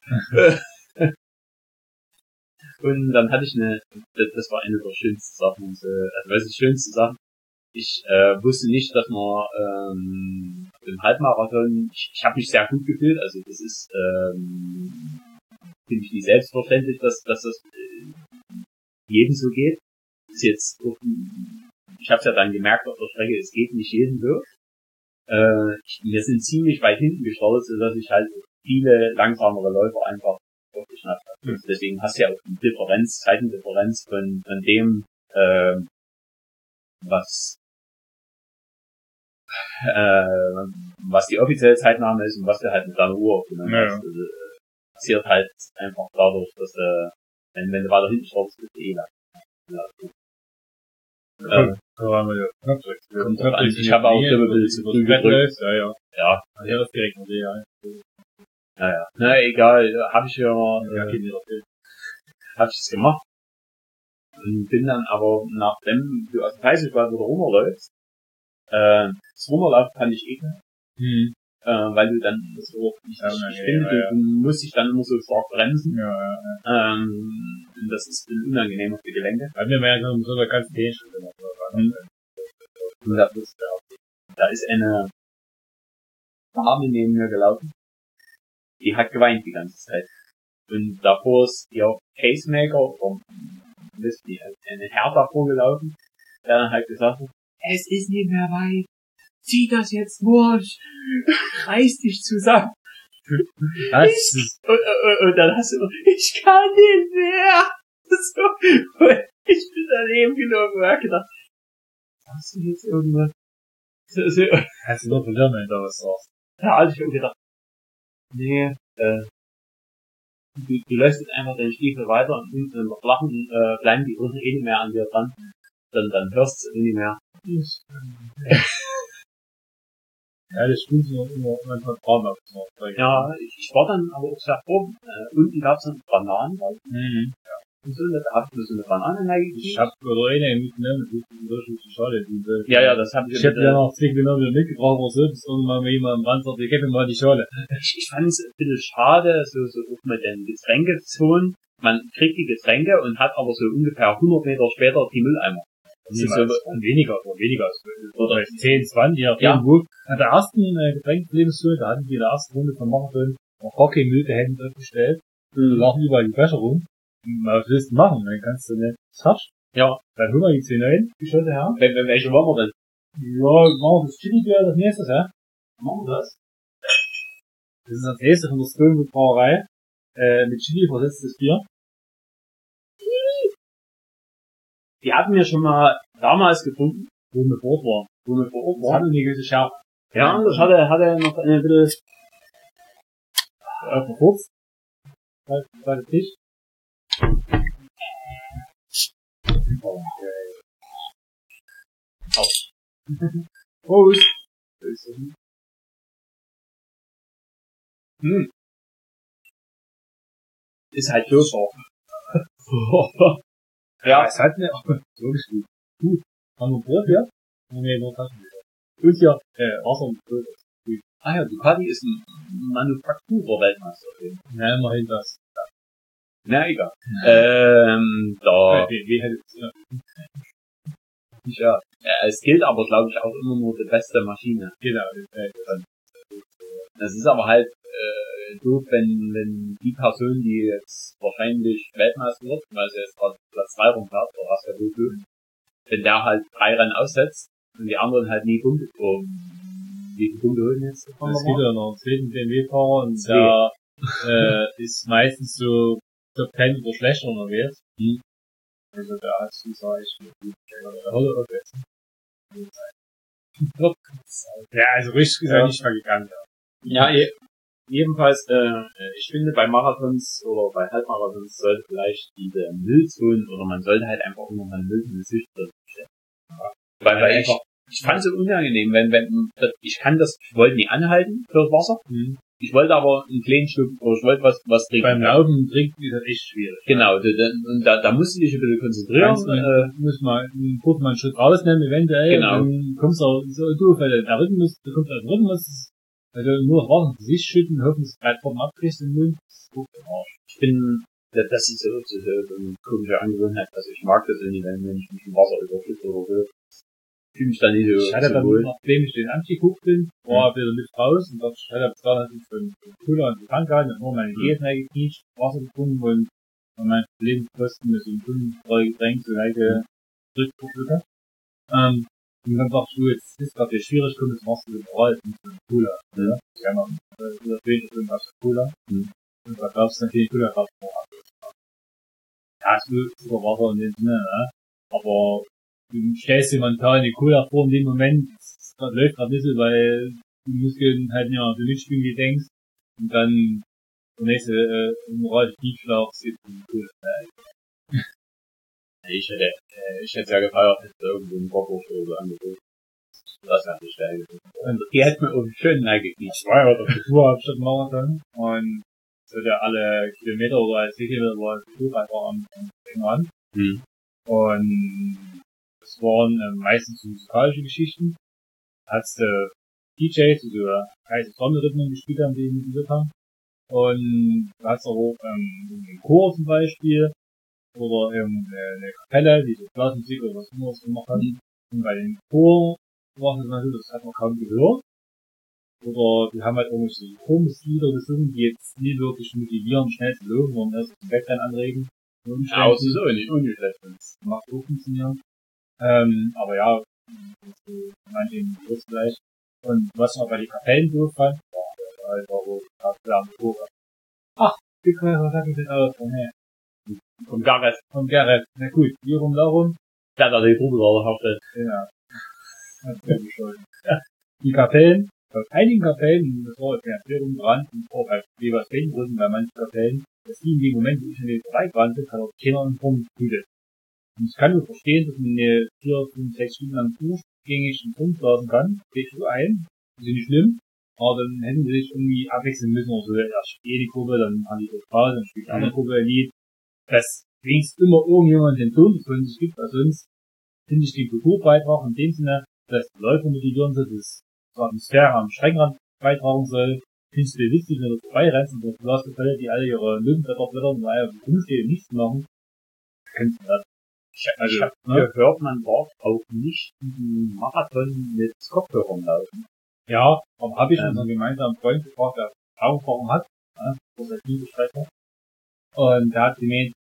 Und dann hatte ich eine, das war eine der schönsten Sachen, also was ist die schönste Sache? Ich äh, wusste nicht, dass man ähm, im Halbmarathon, ich, ich habe mich sehr gut gefühlt, also das ist ähm, finde ich nicht selbstverständlich, dass, dass das äh, jedem so geht. Ist jetzt, ich habe es ja dann gemerkt auf der Strecke, es geht nicht jedem so. Äh, wir sind ziemlich weit hinten gestartet, sodass ich halt viele langsamere Läufer einfach aufgeschnappt habe. Mhm. Deswegen hast du ja auch die Differenz, Zeitendifferenz von, von dem, äh, was äh, was die offizielle Zeitnahme ist und was du halt mit deiner Uhr aufgenommen ja. hast. Also, äh, passiert halt einfach dadurch, dass äh, wenn, wenn du weiter hinten startest, bist du eh lang. Ja. Ja, da waren wir ja knapp direkt. Kommt drauf an, ich habe auch immer ein bisschen zu früh gedrückt. Ja, ja. Ja. Ja, das direkt mit dir, ja. Naja. Na, egal, hab ich ja, ja äh, hab ich es gemacht. Und bin dann aber, nachdem du aus dem Heißigwald wieder runterläufst, äh, das Runterlaufen kann ich ekeln. Mhm. Äh, weil du dann so, ich, ja, ich, ja, ich finde, ja, ja. du musst dich dann immer so stark bremsen. Ja, ja, ja. Ähm, und das ist unangenehm auf die Gelenke. Bei mir wäre ja so eine ganz Hähnchen gemacht. Mhm. Und da ist, da ist eine Dame neben mir gelaufen. Die hat geweint die ganze Zeit. Und davor ist ihr Pacemaker, oder, wisst ihr, eine Herr davor gelaufen, der dann halt gesagt hat, es ist nicht mehr weit. Zieh das jetzt durch. Reiß dich zusammen. Was? Ich, und, und, und dann hast du, ich kann nicht mehr. So, und ich bin daneben gelogen und hab gedacht, hast du jetzt irgendwas? So, so. Hast du nur verwirrt, wenn du was sagst? Ja, also ich hab gedacht, nee, äh, du, du läufst jetzt einfach deinen Stiefel weiter und unten im Flachen äh, bleiben die unten eh nicht mehr an dir dran. Dann, dann hörst du es eh nicht mehr. Ja, das stimmt so immer manchmal Frauen auf. Ja, ich, ich war dann aber auch sehr froh. Äh, unten gab's dann Bananen, glaube ich. Mhm. Ja. Und so, da hab ich mir so eine Banane reingekriegt. Ich hab, oder eine mitgenommen, das ist wirklich schade. Ja, ja, das hab ich. Ich hab ja noch zwei Kilometer mitgebracht, oder so, bis irgendwann mal jemand am Rand sagt, ich gebe mir mal die Schale. Ich, ich fand's ein bisschen schade, so, so auch mit den Getränkezonen. Man kriegt die Getränke und hat aber so ungefähr hundert Meter später die Mülleimer. Das ist so weniger, oder weniger, oder zehn, zwanzig, je ja. nachdem, wo. An der ersten äh, Getränkelebensschule, da hatten die in der ersten Runde vom Marathon noch gar kein Müll, der hätten dort gestellt. Mhm. Da lagen überall die Becher rum. Was willst du machen? Dann kannst du nicht, das hast ja. Dann holen wir die zehn rein, die Schotte her. Wel welche wollen wir denn? Ja, machen wir das Chili Bier als nächstes, ja? Machen wir das? Das ist das erste von der Stonewood Brauerei, äh, mit Chili versetztes Bier. Die hatten wir schon mal damals gefunden, wo wir vor Ort waren. Wo wir vor Ort waren. Das hatte eine gewisse Schärfe. Ja, das hatte, hatte noch eine bisschen, äh, verkürzt. Bei dem Tisch. Okay. Auf. Prost. Hm. Ist halt Kirschorf. Ja. Es hat mir auch wirklich gut. Gut. Haben wir Brot hier? Nee, nur Taschentücher. Und hier, äh, Wasser und Brot. Ah ja, Ducati ist ein Manufakturer-Weltmeister. Ja, immerhin das. Na, egal. Ähm, da. Wie, wie hätte es, ja. Ja. ja. Es gilt aber, glaube ich, auch immer nur die beste Maschine. Genau. Das ist aber halt äh, doof, wenn, wenn die Person, die jetzt wahrscheinlich Weltmeister wird, weil sie jetzt gerade Platz zwei rumfährt, oder was der gut tut, wenn der halt drei Rennen aussetzt und die anderen halt nie Punkte um wie viele Punkte holen jetzt? Es gibt ja noch einen zweiten B M W-Fahrer und der äh, ist meistens so Top zehn oder schlechter unterwegs. Hm. Also da hast du, sag ich, der Holle aufwärts. Ja, also richtig ist er ja. nicht mal gegangen. Ja, je, jedenfalls, äh, ich finde bei Marathons oder bei Halbmarathons sollte vielleicht diese Müllzonen oder man sollte halt einfach immer mal Müll in die Sicht stellen. Ja. Weil, weil einfach, ich fand es so unangenehm, wenn, wenn, ich kann das, ich wollte nie anhalten für das Wasser. Mhm. Ich wollte aber einen kleinen Schluck, oder ich wollte was, was trinken. Beim Laufen trinken ist das echt schwierig. Genau, da, da, da musst du dich ein bisschen konzentrieren. Du äh, musst mal, kurz mal einen Schritt rausnehmen, eventuell. Genau. Dann kommst du so doof, weil der Rhythmus, du kommst aus dem Rhythmus, also nur noch Wasser ins Gesicht schütten, hoffen, dass du gleich vorne abkriegst im Mund. Das ist gut im Arsch. Ich bin, das ist so, so, so eine komische Angewohnheit, also ich mag das irgendwie, wenn ich mich im Wasser überschütte oder so. Ich fühle mich da nicht so, ich hatte so dann, wohl. nachdem ich den angeguckt bin, war wieder Luft raus und dachte, ich hatte bis dahin von Cooler und die Tank gehalten, und nur meine G S mehr geknietscht, Wasser getrunken und mein Lebenskosten mit so einem fünfunddreißig Getränk so leichte Drückverschlucker. Ähm, und dann dachte ich, du, jetzt ist gerade schwierig, kommt das Wasser wieder raus mit so einem Cooler. Ja, ich habe noch wieder wenig drin aus der Cooler. Und da gab es natürlich Cooler drauf. Ja, es ist super Wasser in dem Sinne, ne? Aber du stellst dir momentan die Cola vor in dem Moment, das läuft gerade ein bisschen, weil die Muskeln halt nicht mehr so mitspielen, wie du denkst. Und dann der nächste äh, moralische Tiefschlag sieht die Cola. Ich hätte, äh, ich hätte ja gefeiert, hätte irgendwo einen Bockwurst oder so angeboten. Das hat mich geil gefunden. Die hätte mir auch schön reingekniet. Ich war ja auf der Tour statt Marathon und so der alle Kilometer oder als Kilometer war die Tour einfach am Ring an. Hm. Und das waren äh, meistens musikalische Geschichten. Hat's äh, D Js, die so heiße Sonnenrhythmen gespielt haben, die musiziert haben. Und da hat's auch ähm, einen Chor zum Beispiel. Oder ähm, eine Kapelle, die so Blasmusik oder was anderes gemacht hat. Mhm. Und bei den Chor war es natürlich, das hat man kaum gehört. Oder die haben halt irgendwelche Chormuslieder gesungen, die jetzt nie wirklich motivieren, schnell zu laufen, sondern erst zum Wettrennen anregen. Ja, das ist auch nicht ungeschlecht. Das macht auch funktionieren. Ähm, aber ja, manche kurz gleich. Und was ich auch bei den Kapellen doof fand, war einfach wo ich gerade am Tore. Ach, wie kann was sag ich denn aus? Oh, nee. Vom Gareth. Vom Gareth. Na gut, hier rum, darum. Der hat die Grube gerade haftet. Ja. Das wäre bescheuert. Ja. Die Kapellen, auf einigen Kapellen, das war jetzt keine Erklärung dran, und auch bei jeweils Gründen bei manchen Kapellen, dass die in dem Moment, wo ich an den vorbeigerannt bin, hat auch keiner einen Punkt getötet. Und ich kann nur verstehen, dass man eine vier, fünf, sechs Stunden lang durchgängig einen Punkt lassen kann. Geht so ein. Das ist nicht schlimm. Aber dann hätten sie sich irgendwie abwechseln müssen, oder so, erst spielt die Gruppe, dann haben die so Pause, dann spielt die andere Gruppe ein Lied. Dass wenigstens immer irgendjemand den Ton von sich gibt, weil sonst finde ich den Kulturbeitrag in dem Sinne, dass die Leute motivieren sind, dass die Atmosphäre am Streckenrand beitragen soll. Findest du dir wichtig, wenn du vorbeirennst und du hast Fälle, die alle ihre Löwenblätter blättern und alle rumstehen und nichts machen. Kennst du das? Ich, also, ich hab ne? gehört, man darf auch nicht einen Marathon mit Kopfhörern laufen. Ja, aber habe ich ähm. unseren gemeinsamen Freund gefragt, der Erfahrung hat, ja, das ist nie Strecke. Und der hat gemeint,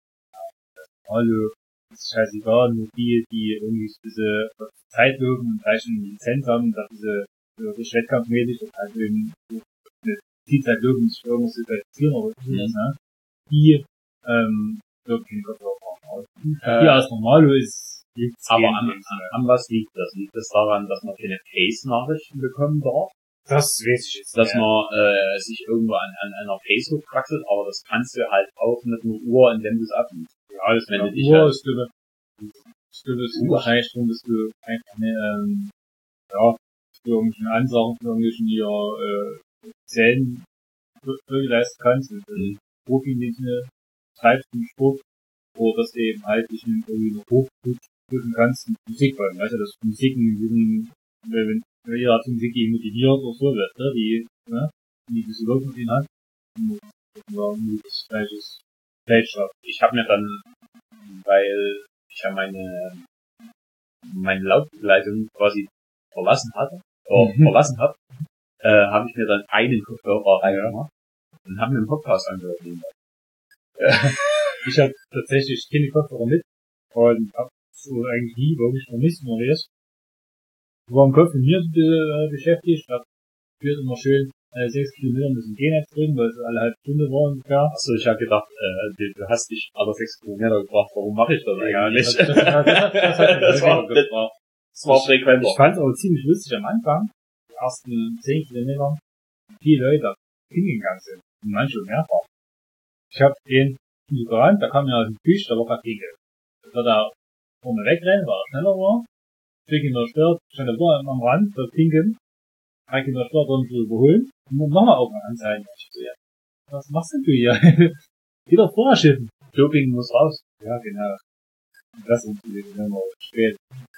hallo, das ist scheißegal, nur die, die irgendwie diese Zeit laufen und gleich eine Lizenz haben, dass diese wirklich wettkampfmäßig das halt eben eine Zielzeit laufen, sich irgendwas zu qualifizieren oder so, mhm. ne? Die, ähm, wirklich Kopfhörer brauchen. Äh, Hier als Normalo ist, aber an, an, an was liegt das? Liegt das daran, dass man keine Face-Nachrichten bekommen darf? Das weiß ich jetzt. Dass ja. man äh, sich irgendwo an, an einer Facebook praxelt, aber das kannst du halt auch mit einer Uhr, indem du es abnimmst. Ja, das wenn du dich Uhr halt ist, glaube ich, glaube es wahrscheinlich drum, dass du einfach eine, ähm, ja, für irgendwelche Ansagen für irgendwelchen hier, äh, Zellen leisten kannst. Mhm. Profi in diesem Sinne, treibst du Sport, oder dass du eben halt dich irgendwie noch hochprüfen kannst mit Musik, weil, weißt du, das Musik in diesem, wenn, wenn jeder hat Musik, die motiviert oder so, weißt du, die, ne, die diese Wirkung mit hat, und das gleiches Feld Ich habe mir dann, weil ich ja meine, meine Laubbegleitung quasi verlassen hatte, oder mhm. verlassen habe, äh, habe ich mir dann einen Kopfhörer reingemacht und habe mir einen Podcast angehört. Ich habe tatsächlich keine Kopfhörer mit und hab so eigentlich nie wirklich vermisst, nur das. Ich war im Kopf mit mir äh, beschäftigt, hab führt immer schön äh, sechs Kilometer müssen gehen jetzt drin, weil es alle halbe Stunde war ungefähr. Achso, ich habe gedacht, äh, du hast dich alle sechs Kilometer gebracht, warum mache ich das ja, eigentlich nicht? Das, das, das, das, das, hat das war, gebracht. Das war frequenter. Ich fand es auch ziemlich lustig am Anfang, die ersten zehn Kilometer, viele Leute hingegangen sind, und manche mehrfach. Ich hab den so gerannt, da kam ja aus dem Fisch, da war gerade Gegel. Da war da vorne wegrennen, weil er schneller war. Vier Kinder stört, stand da wieder am Rand, da pinkeln. Drei Kinder stört, dann zu überholen. Und dann nochmal auf den Anzeigen. Ich so, ja, was machst denn du hier? Wieder vorher schiffen. Doping muss raus. Ja, genau. Das ist natürlich immer spät.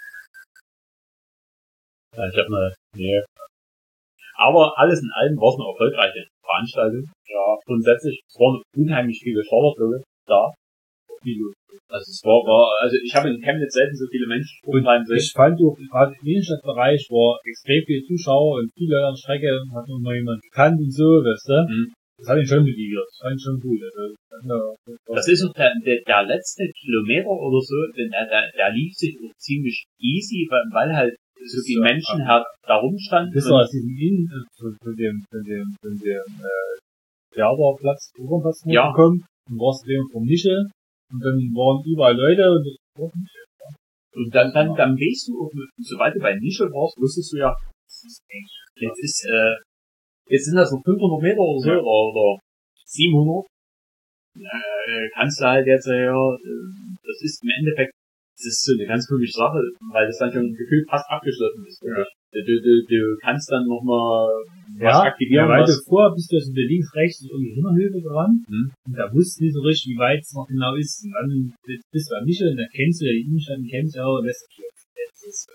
Ja, ich hab mal, nee. Aber alles in allem war es eine erfolgreiche Veranstaltung. Ja, grundsätzlich, es waren unheimlich viele Sportler da. Also es war, war, also ich habe in Chemnitz selten so viele Menschen rumrennen sehen. Ich fand auch, gerade im Innenstadtbereich war extrem viele Zuschauer und viele Leute an der Strecke, hat noch mal jemand gekannt und so, weißt du? Mhm. Das hat ihn schon motiviert, das fand ich schon gut. Also, das ist auch der, der, der letzte Kilometer oder so, denn der, der, der lief sich auch ziemlich easy, weil, weil halt so die so, Menschen halt da rumstanden. Bis aus diesem Innen, von dem, von dem, von dem, äh, Theaterplatz, Opernplatz ja. gekommen, und warst du vom Nische. Und dann waren überall Leute und das war nicht. Ja. Und dann, dann, dann weißt du, sobald du bei Nische warst, wusstest du ja, jetzt ist, äh, jetzt sind das noch fünfhundert Meter oder so, ja. oder, oder siebenhundert. Äh, kannst du halt jetzt, ja, das ist im Endeffekt, das ist so eine ganz komische Sache, weil das dann schon gefühlt fast abgeschlossen ist. Ja. Du, du, du, du kannst dann nochmal was ja, aktivieren. Ja, weil du vorher bist du also links, rechts um die Hinterhöfe dran, hm. und da wusstest du nicht so richtig, wie weit es noch genau ist. Und dann bist du an Nische und dann kennst du ja die Innenstadt und kennst ja auch den Westen. Das ist,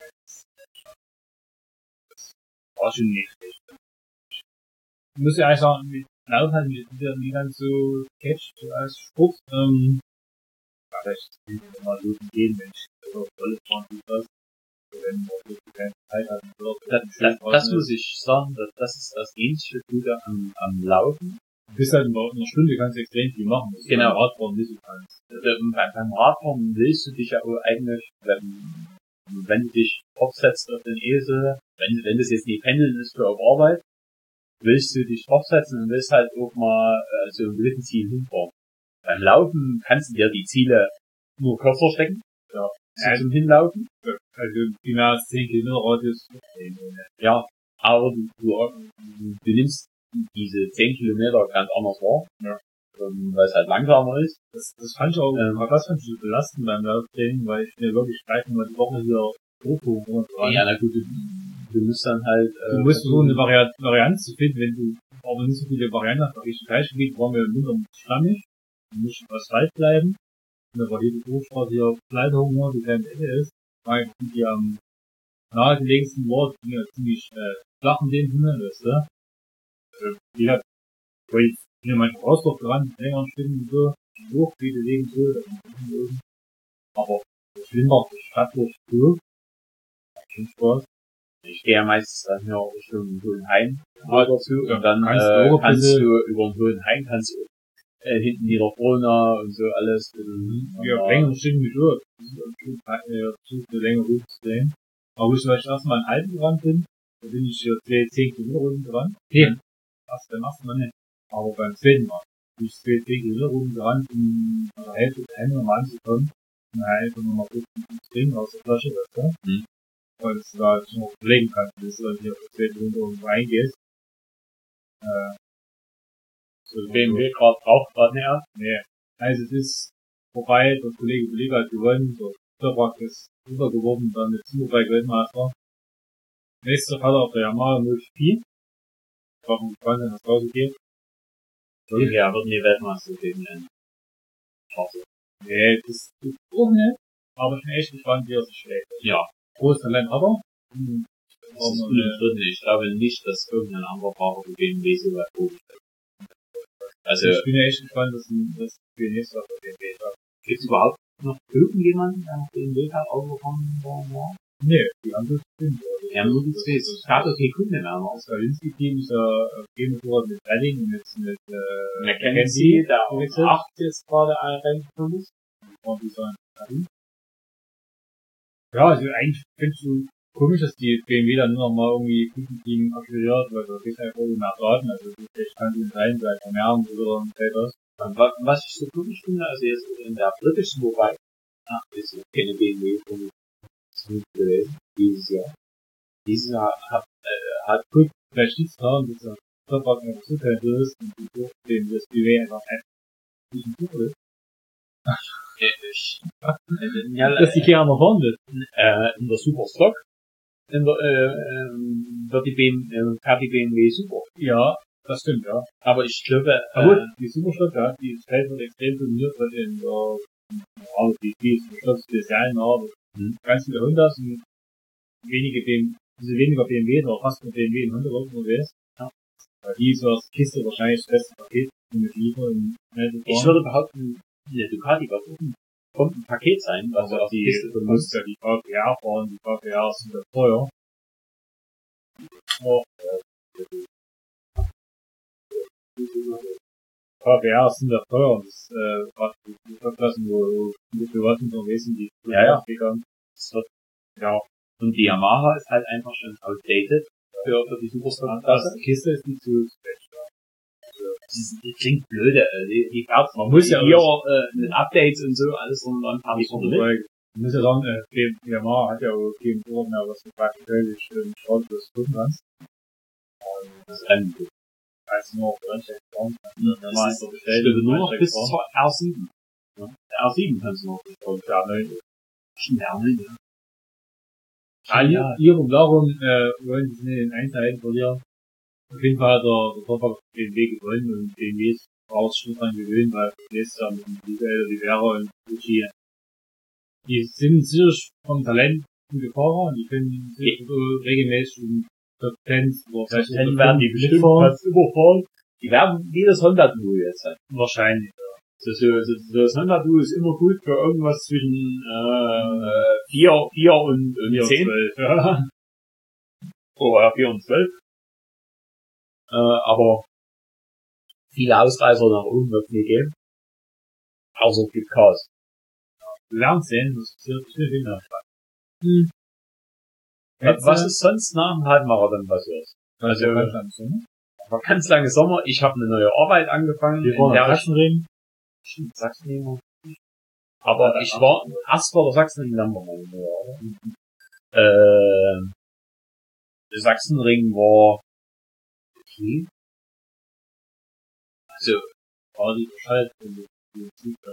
das war schon nicht schlecht. Ich muss ja eigentlich sagen, mit Laufen hat mich nie ganz so catcht als Sport. Ähm, vielleicht will ich mal so gehen, wenn ich auf Rolle fahren und was. Wenn man so keine Zeit hat, das, das, das muss ich sagen, das, das ist das ähnliche Gute am, am Laufen. Du bist halt in einer Stunde, kannst du extrem viel machen. Das genau. Beim Radfahren nicht so kannst. Beim, beim Radfahren willst du dich ja auch eigentlich, wenn, wenn du dich aufsetzt auf den Esel, wenn, wenn das jetzt nicht pendeln ist für auf Arbeit, willst du dich draufsetzen und willst halt auch mal äh, so ein gewissen Ziel hinfahren. Beim Laufen kannst du dir die Ziele nur kürzer stecken. Ja. So ja, zum Hinlaufen. Also die mehr als zehn Kilometer Radius. Ja, aber du, du, du nimmst diese zehn Kilometer ganz anders wahr. Ja. Ähm, weil es halt langsamer ist. Das, das fand ich auch, ähm, das fand ich so belastend beim Lauftraining, weil ich mir wirklich gleich mal die Woche wieder hochholen. Ja, na gut, du, du musst dann halt, äh, du musst so eine Vari- Varianz finden, wenn du aber nicht so viele Varianten hast, wie ich gleich geht, waren wir im Winter schlammig, du musst was weit bleiben. Und da war die Großstraße hier Fleischhunger, die kleine Ecke ist, weil die am nahegelegensten war, die ja ziemlich äh, flach in dem Sinne, weißt du? Also, die hat, weil ich bin ja manchmal Rostock gerannt, längeren Schritten und so, hoch, viele Wegen so, da kann man aber das Winter, die Stadt durch, so, hat schon Spaß. Ich gehe ja meistens dann hier Richtung Hohenheim mal dazu, ja, und dann kannst, äh, du, kannst du über den Hohenheim kannst du äh, hinten Niederbrunner und so alles. Mhm. Ja, längere Stücken mit durch. Das ist eine längere Route zu sehen. Aber wo ich vielleicht erstmal in Alpen dran bin, da bin ich hier zehn Kilometer Runden dran. Nee, das beim ersten Mal nicht. Aber beim zweiten Mal bin ich zehn Kilometer Runden dran, um an der Hälfte der Hände nochmal anzukommen. Und dann einfach nochmal kurz zu trinken aus der Flasche, weißt du? Mhm. Weil du da schon noch belegen kannst, bis du dann hier auf die zweite Runde irgendwo reingehst. Äh, So, B M W gerade braucht gerade nicht erst. Nee. Also es ist vorbei, der Kollege Kollege hat gewonnen, der Toprak ist übergeworfen, dann mit Superbike-Weltmeister. Nächster Fall auf der Yamaha null vier. Ich war von Freundin, was draußen geht. Ja, wird nie Weltmeister gegen den Schwarze. Nee, das ist auch nicht. Aber ich bin echt gespannt, wie er sich schlägt. Ja. Großes Talent hat er. Hm. Das ist unumstritten. Ich glaube nicht, dass irgendein anderer Fahrer für B M W so weit oben steht. Also, ich bin ja echt gespannt, dass das B M W ist, was er B M W hat. gibt es überhaupt noch irgendjemanden, der noch B M W hat, aufgekommen war? Nee, die haben das bestimmt. Die haben nur die zwei. Das gab okay Kunden mehr noch. Das Kalinski-Team ist ja G-Motorrad mit Redding und jetzt mit, äh, McKenzie, der um acht jetzt gerade ein Rennen gekommen ist. Und die sagen, ja, also eigentlich findest du komisch, dass die B M W dann nur noch mal irgendwie Kundenteam akquiriert, weil da kriegst du einfach irgendwie mehr Daten, also vielleicht kann es nicht sein, vielleicht vermehren oder etwas. Was ich so komisch finde, also jetzt in der britischen, wobei, ach, ist keine B M W von gewesen, dieses Jahr. Dieses Jahr hat, äh, hat gut, vielleicht liegt es daran, dass der Stoppack einfach so kein ist und die durchstehen, dass B M W einfach nicht ein Tuch ist. Ja, dass die Kerne vorne ist. Äh, in der Superstock, in der, äh, ähm, wird die B M W, äh, fährt die B M W super. Ja, das stimmt, ja. Aber ich glaube, äh, gut, äh, die Superstock, ja, die Feld wird extrem dominiert, weil in der, ja, die, die Superstock ist sehr nah, hm. ganz viele Hondas und wenige B M W, also weniger B M W, oder fast nur B M W in Honda wird unterwegs. Ja. Weil die ist als Kiste wahrscheinlich das beste Paket mit liefern. Ich würde behaupten, die Ducati wird oben kommt ein Paket sein, was also auf die Kiste du musst ja die K P R fahren, die K P R sind ja teuer. Oh, K P R sind ja teuer und das, äh, was die Klassen, wo die Privaten unterwegs sind, die ja, ja. gegangen. Das wird, ja. Und die Yamaha ist halt einfach schon outdated für, für die Superstock-Klasse. Die Kiste ist nicht zu special. Das, das klingt blöde, die, die Fahrt, man muss ja hier, äh, mit Updates und so, alles drum und dran, habe ich nicht. Man muss ja sagen, äh, die Yamaha hat ja auch kein Motor mehr, was du praktisch völlig im Schraubenschluss tun kannst. Und das Rennen gut. Also nur auf Renncheck fahren. Das ist so bestellt. Ich nur noch bis zur R sieben. Ja. Der R sieben kannst du noch bestellen. Ja, nein. Schon der neun, ja. Ah, ja. Hier und darum, äh, wollen sie nicht in Einzelheiten verlieren. Auf jeden Fall hat der, der Top den Weg gewonnen und B M W ist raus schon dran gewöhnt, weil nächstes Jahr mit dem Miguel Oliveira und Gucci, die sind sicherlich vom Talent gute Fahrer und die können sicher so regelmäßig um Top zehn oder vielleicht zehn werden die bestimmt überfahren. Die werden wie das Honda-Duo jetzt sein. Wahrscheinlich, ja. So, so, so, so das Honda-Duo ist immer gut für irgendwas zwischen äh, vier, vier und, und zehn. Ja. Oder vier und zwölf. Äh, aber viele Ausreißer nach oben wird es nie geben. Außer es gibt Chaos. Du lernst sehen, das ist viel weniger spannend. Hm. Was, was ist sonst nach dem Halbmarathon passiert? Also, also war ganz lange Sommer, ich habe eine neue Arbeit angefangen. Wir waren in Sachsenring. Stimmt, Sachsenring. Aber ich war, erst war der Sachsenring, dann war meine neue Arbeit. Mhm. Äh, der Sachsenring war okay. Also, war die Bescheid, wenn du die Züge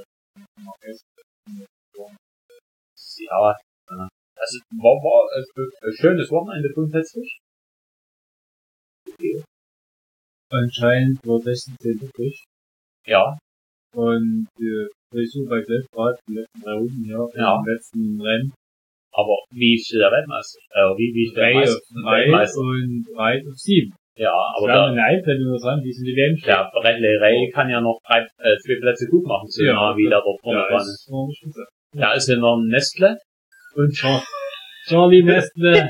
ja, also war, war ein schönes Wochenende grundsätzlich. Okay. Anscheinend war sechzehn wirklich. Ja. Und äh, ich suche bei Selbstfahrt die letzten drei Runden hier ja. im letzten Rennen. Aber wie ist der Weltmeister? Äh, wie, wie ist der drei auf Weltmeister? Und drei auf sieben. Ja, aber da eine Einblendung dran, die sind die W M. Der Bradley Ray kann ja noch drei, äh, zwei Plätze gut machen, so ja, nah wie der dort vorne ja, dran ist. Da ist ja noch ein Nestle. Und Charlie Nestle.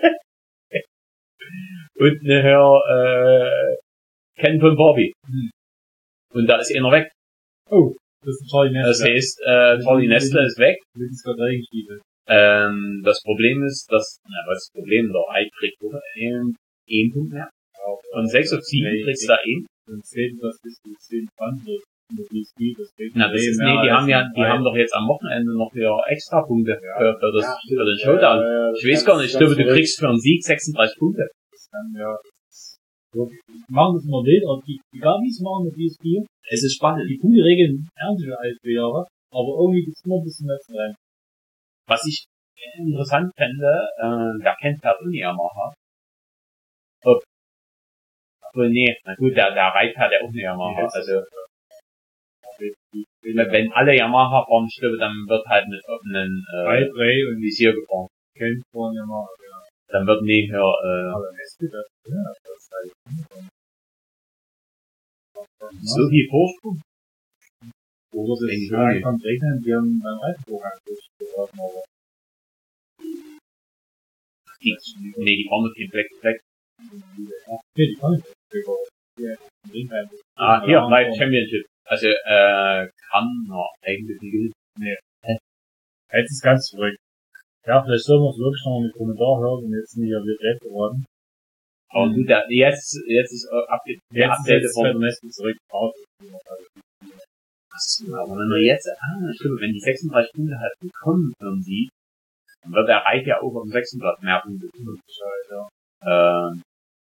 Und nachher, äh, Ken von Barbie. Hm. Und da ist einer weg. Oh, das ist Charlie Nestle. Das heißt, äh, Charlie Nestle ist weg. Ähm, das Problem ist, dass, na, was ist das Problem? Der Ei kriegt nur einen, einen Punkt mehr. Und sechs auf sieben kriegst du da einen. Und zehn, das ist die zehn, zwanzig. Na, das ist, nee, die haben ja, die haben doch jetzt am Wochenende noch wieder extra Punkte ja, für, für das, ja, für den Showdown. Ja, ja, ich weiß gar nicht, ich glaube, du kriegst für einen Sieg sechsunddreißig Punkte. Das kann, ja. So, die machen das immer wild, aber die, egal wie es machen mit D S P, es ist spannend. Die Punkte regeln ernstliche als Jahre, aber irgendwie gibt's immer ein bisschen mehr rein. Was ich interessant fände, äh, da kennt der Uni Yamaha. Ob, obwohl, nee, na gut, der, der Reit hat ja auch eine Yamaha, also, Wenn alle Yamaha fahren, ich glaube, dann wird halt mit offenen, äh, drei, drei und Visier gefahren. kennt von Yamaha, ja. Dann wird nebenher, äh, Aber es geht das, ja, das ist halt, so viel Vorsprung. oder das ist anfangen zu regnen, die haben beim Reifenvorgang durchgeraten, aber. Die, nee, die fahren mit dem Black Black. Nee, die kann ich nicht. Ah, hier, Live Championship. Also, äh, kann er eigentlich nicht gewinnen. Nee. Jetzt ist ganz zurück. Ja, vielleicht sollen wir es wirklich noch einen Kommentar hören und jetzt nicht wieder wird geworden. Aber mhm. du, da, jetzt, jetzt ist, äh, Update, der Update von der nächsten zurück. Aber wenn wir jetzt, ah, stimmt, wenn die sechsunddreißig Punkte halt bekommen irgendwie, dann wird der Reif ja auch am sechsten Platz mehr Punkte. Ja. Ähm,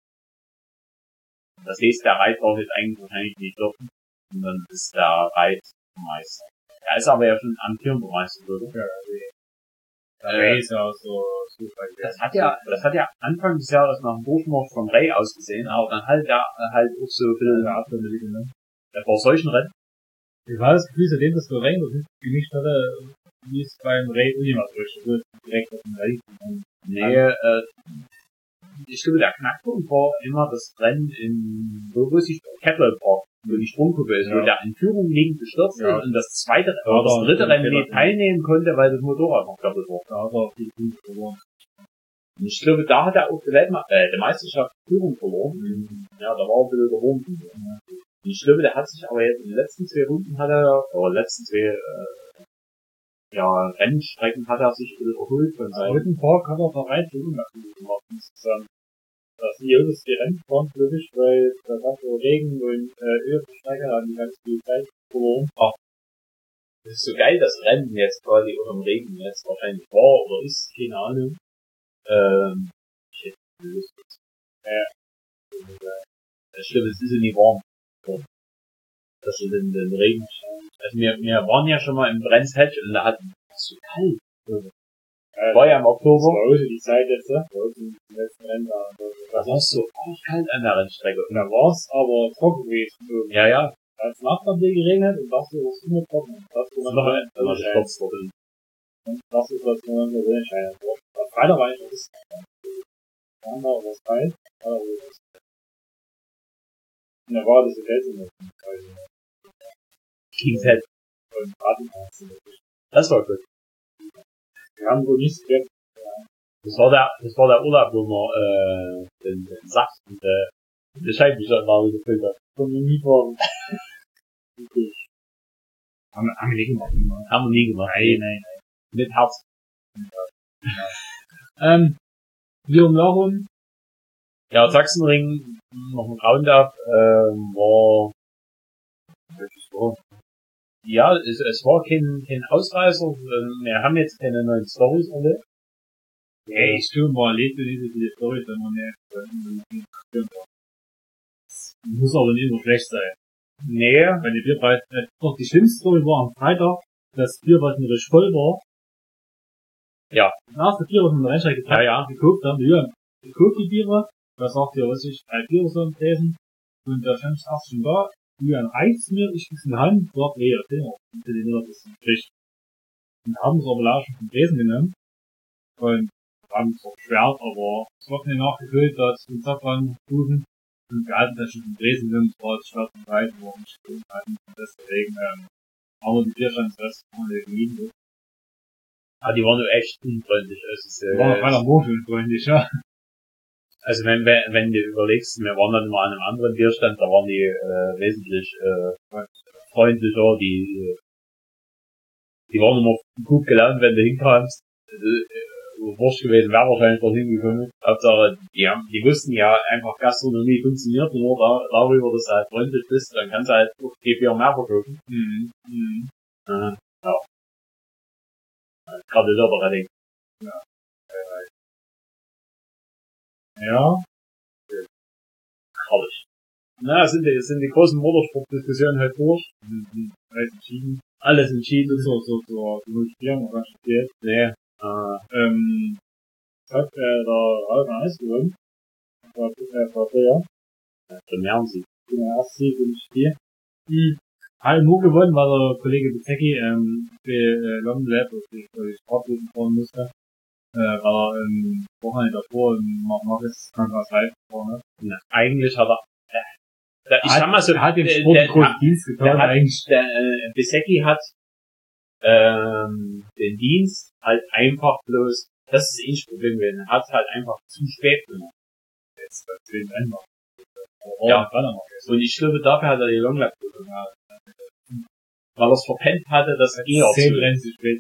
das heißt, der Reif darf jetzt eigentlich wahrscheinlich nicht dürfen. Und dann ist der Reif Meister. Er ist aber ja schon amtierender Meister, oder? Ja, Ray ist ja auch so, super. Das hat ja, das hat ja Anfang des Jahres nach dem Durchmarsch von Ray ausgesehen, aber dann halt da, halt auch so ein bisschen, ja, Abwärme, ne? Vor solchen Rennen. Ich war das Gefühl, seitdem das so Ray das ist gemischt hatte, wie es beim Ray Ultima durch, so direkt auf den Ray. Nee, äh, ich glaube, der Knackpunkt war immer das Rennen in, wo ist die Kettle Park, wo die Sprungkuppe ist, ja. Wo der in Führung liegend gestürzt ja. Ist und das zweite, ja, oder das dritte Rennen nicht teilnehmen konnte, weil das Motorrad noch kaputt war. Da hat er die Punkte verloren. Und ich glaube, da hat er auch die Weltme äh, die Meisterschaft Führung verloren. Mhm. Ja, da war er ein bisschen überhoben. Ja. Und ich glaube, der hat sich aber jetzt in den letzten zwei Runden hat er, oder letzten zwei, äh, ja, Rennstrecken hat er sich ein bisschen erholt von seinem. Heute Park hat er noch rein zu gemacht, insgesamt. Das hier ist die Rennen waren glücklich, weil da gab es Regen und äh, Ölversteiger haben die ganz viel Zeit verloren. Ach, das ist so geil, das Rennen jetzt quasi unter dem Regen jetzt wahrscheinlich war oder ist, keine Ahnung. Ähm, ich hätte keine Lust. Ja. Das stimmt, es ist ja nie warm. Das ist in den Regen. Also wir, wir waren ja schon mal im Brands Hatch und da hat es so kalt. Ja, war ja im Oktober. Das war auch die Zeit jetzt, ne? Bei uns im letzten Rennen da. Das war so kalt an der Rennstrecke. Und da war's aber trocken gewesen. Ja, ja. Als Nacht hat es geregnet und das ist immer trocken. Das ist noch ein Sturz drin. Und das ist das, wo man so drin scheint. Das Freitag war eigentlich das. Da haben wir auch was kalt. Und da war das Geld in der King's Head. Und Atemhaus. Das war gut. Wir haben wohl nichts gehört. Das war der, das war der Urlaub, wo wir, äh, den, den Saft und, äh, die Scheibenwischer gefüllt haben. Von mir nie vor. Haben, haben wir nie gemacht. Haben wir nie gemacht. Nein, nein, nein. Mit Herz. ähm, wir um Larum. Ja, Sachsenring, noch ein Roundup, ähm, war, welches war? Ja, es, es war kein, kein Ausreißer. Wir haben jetzt keine neuen Storys erlebt. Ey, stimmt, war erlebt nicht so viele Storys, wenn man nicht, muss aber nicht immer schlecht sein. Nee. Weil die Bierpreis, äh, doch die schlimmste Story war am Freitag, dass Bierpreis natürlich voll war. Ja. Das erste Bier, was wir in der Rennstrecke ja, ja. gekauft haben, die haben gekauft die Biere, da sagt ihr, was ich, drei Biere so im Gläsen, und da stand ich erst schon da, Julian reicht's mir, ich gib's in die Hand, sagt, nee, erzähl mal, und den das ist frisch. Und haben es aber leider schon vom Gläsen genommen, und haben es auch schwer, aber es wird mir nachgefüllt, da ist ein Zapfhahn gerufen, und wir hatten das schon vom Gläsen genommen, es war jetzt schwer zum Reiten, wo wir nicht gefunden hatten, und deswegen, ähm, aber die Bierstandsrest haben wir geliehen. Ah, die waren nur echt unfreundlich, also, äh, war noch einer unfreundlich, ja. Also wenn, wenn, wenn du überlegst, wir waren dann mal an einem anderen Bierstand, da waren die äh, wesentlich äh, freundlicher, die die waren immer gut gelaunt, wenn du hinkamst. Äh, wurscht gewesen, wäre wahrscheinlich dort hingekommen. Hauptsache, die, haben, die wussten ja einfach, Gastronomie funktioniert nur da, darüber, dass du halt freundlich bist, dann kannst du halt auch die Bier mehr verkaufen. Mhm. Mhm. Äh, ja. Gerade Lörberedding. Ja. Ja. Herrlich. Na, sind die, sind die großen Motorsport-Diskussionen halt durch. Mhm. Alles entschieden. Alles entschieden. Das ist so, so, so, null vier, man kann studiert. Nee. Äh, ähm, hat, äh, der Ralf Eis gewonnen. Das war, äh, war der. Ja, schon mehr haben sie. Der erste Sieg im Spiel. Mhm. Halle nur gewonnen, weil der Kollege Bezecki ähm, für äh, Long Lab, also ich glaube, Sportwissen fahren musste, äh, weil er ähm, Wochenende davor im Marcus Frankreich gefahren hat. Na, eigentlich hat er, äh, ich hat, sag mal so, er hat dem der, Sport der, einen großen Dienst getan, der hat, eigentlich. der, äh, Besecki hat, ähm, den Dienst halt einfach bloß, das ist eh das Problem gewesen, er hat halt einfach zu spät gemacht. Jetzt, das will ich einfach. Oh, ja, und ich glaube, dafür hat er die Long Lap gewonnen. Weil er es verpennt hatte, dass er eher zehn Rennen zu spät.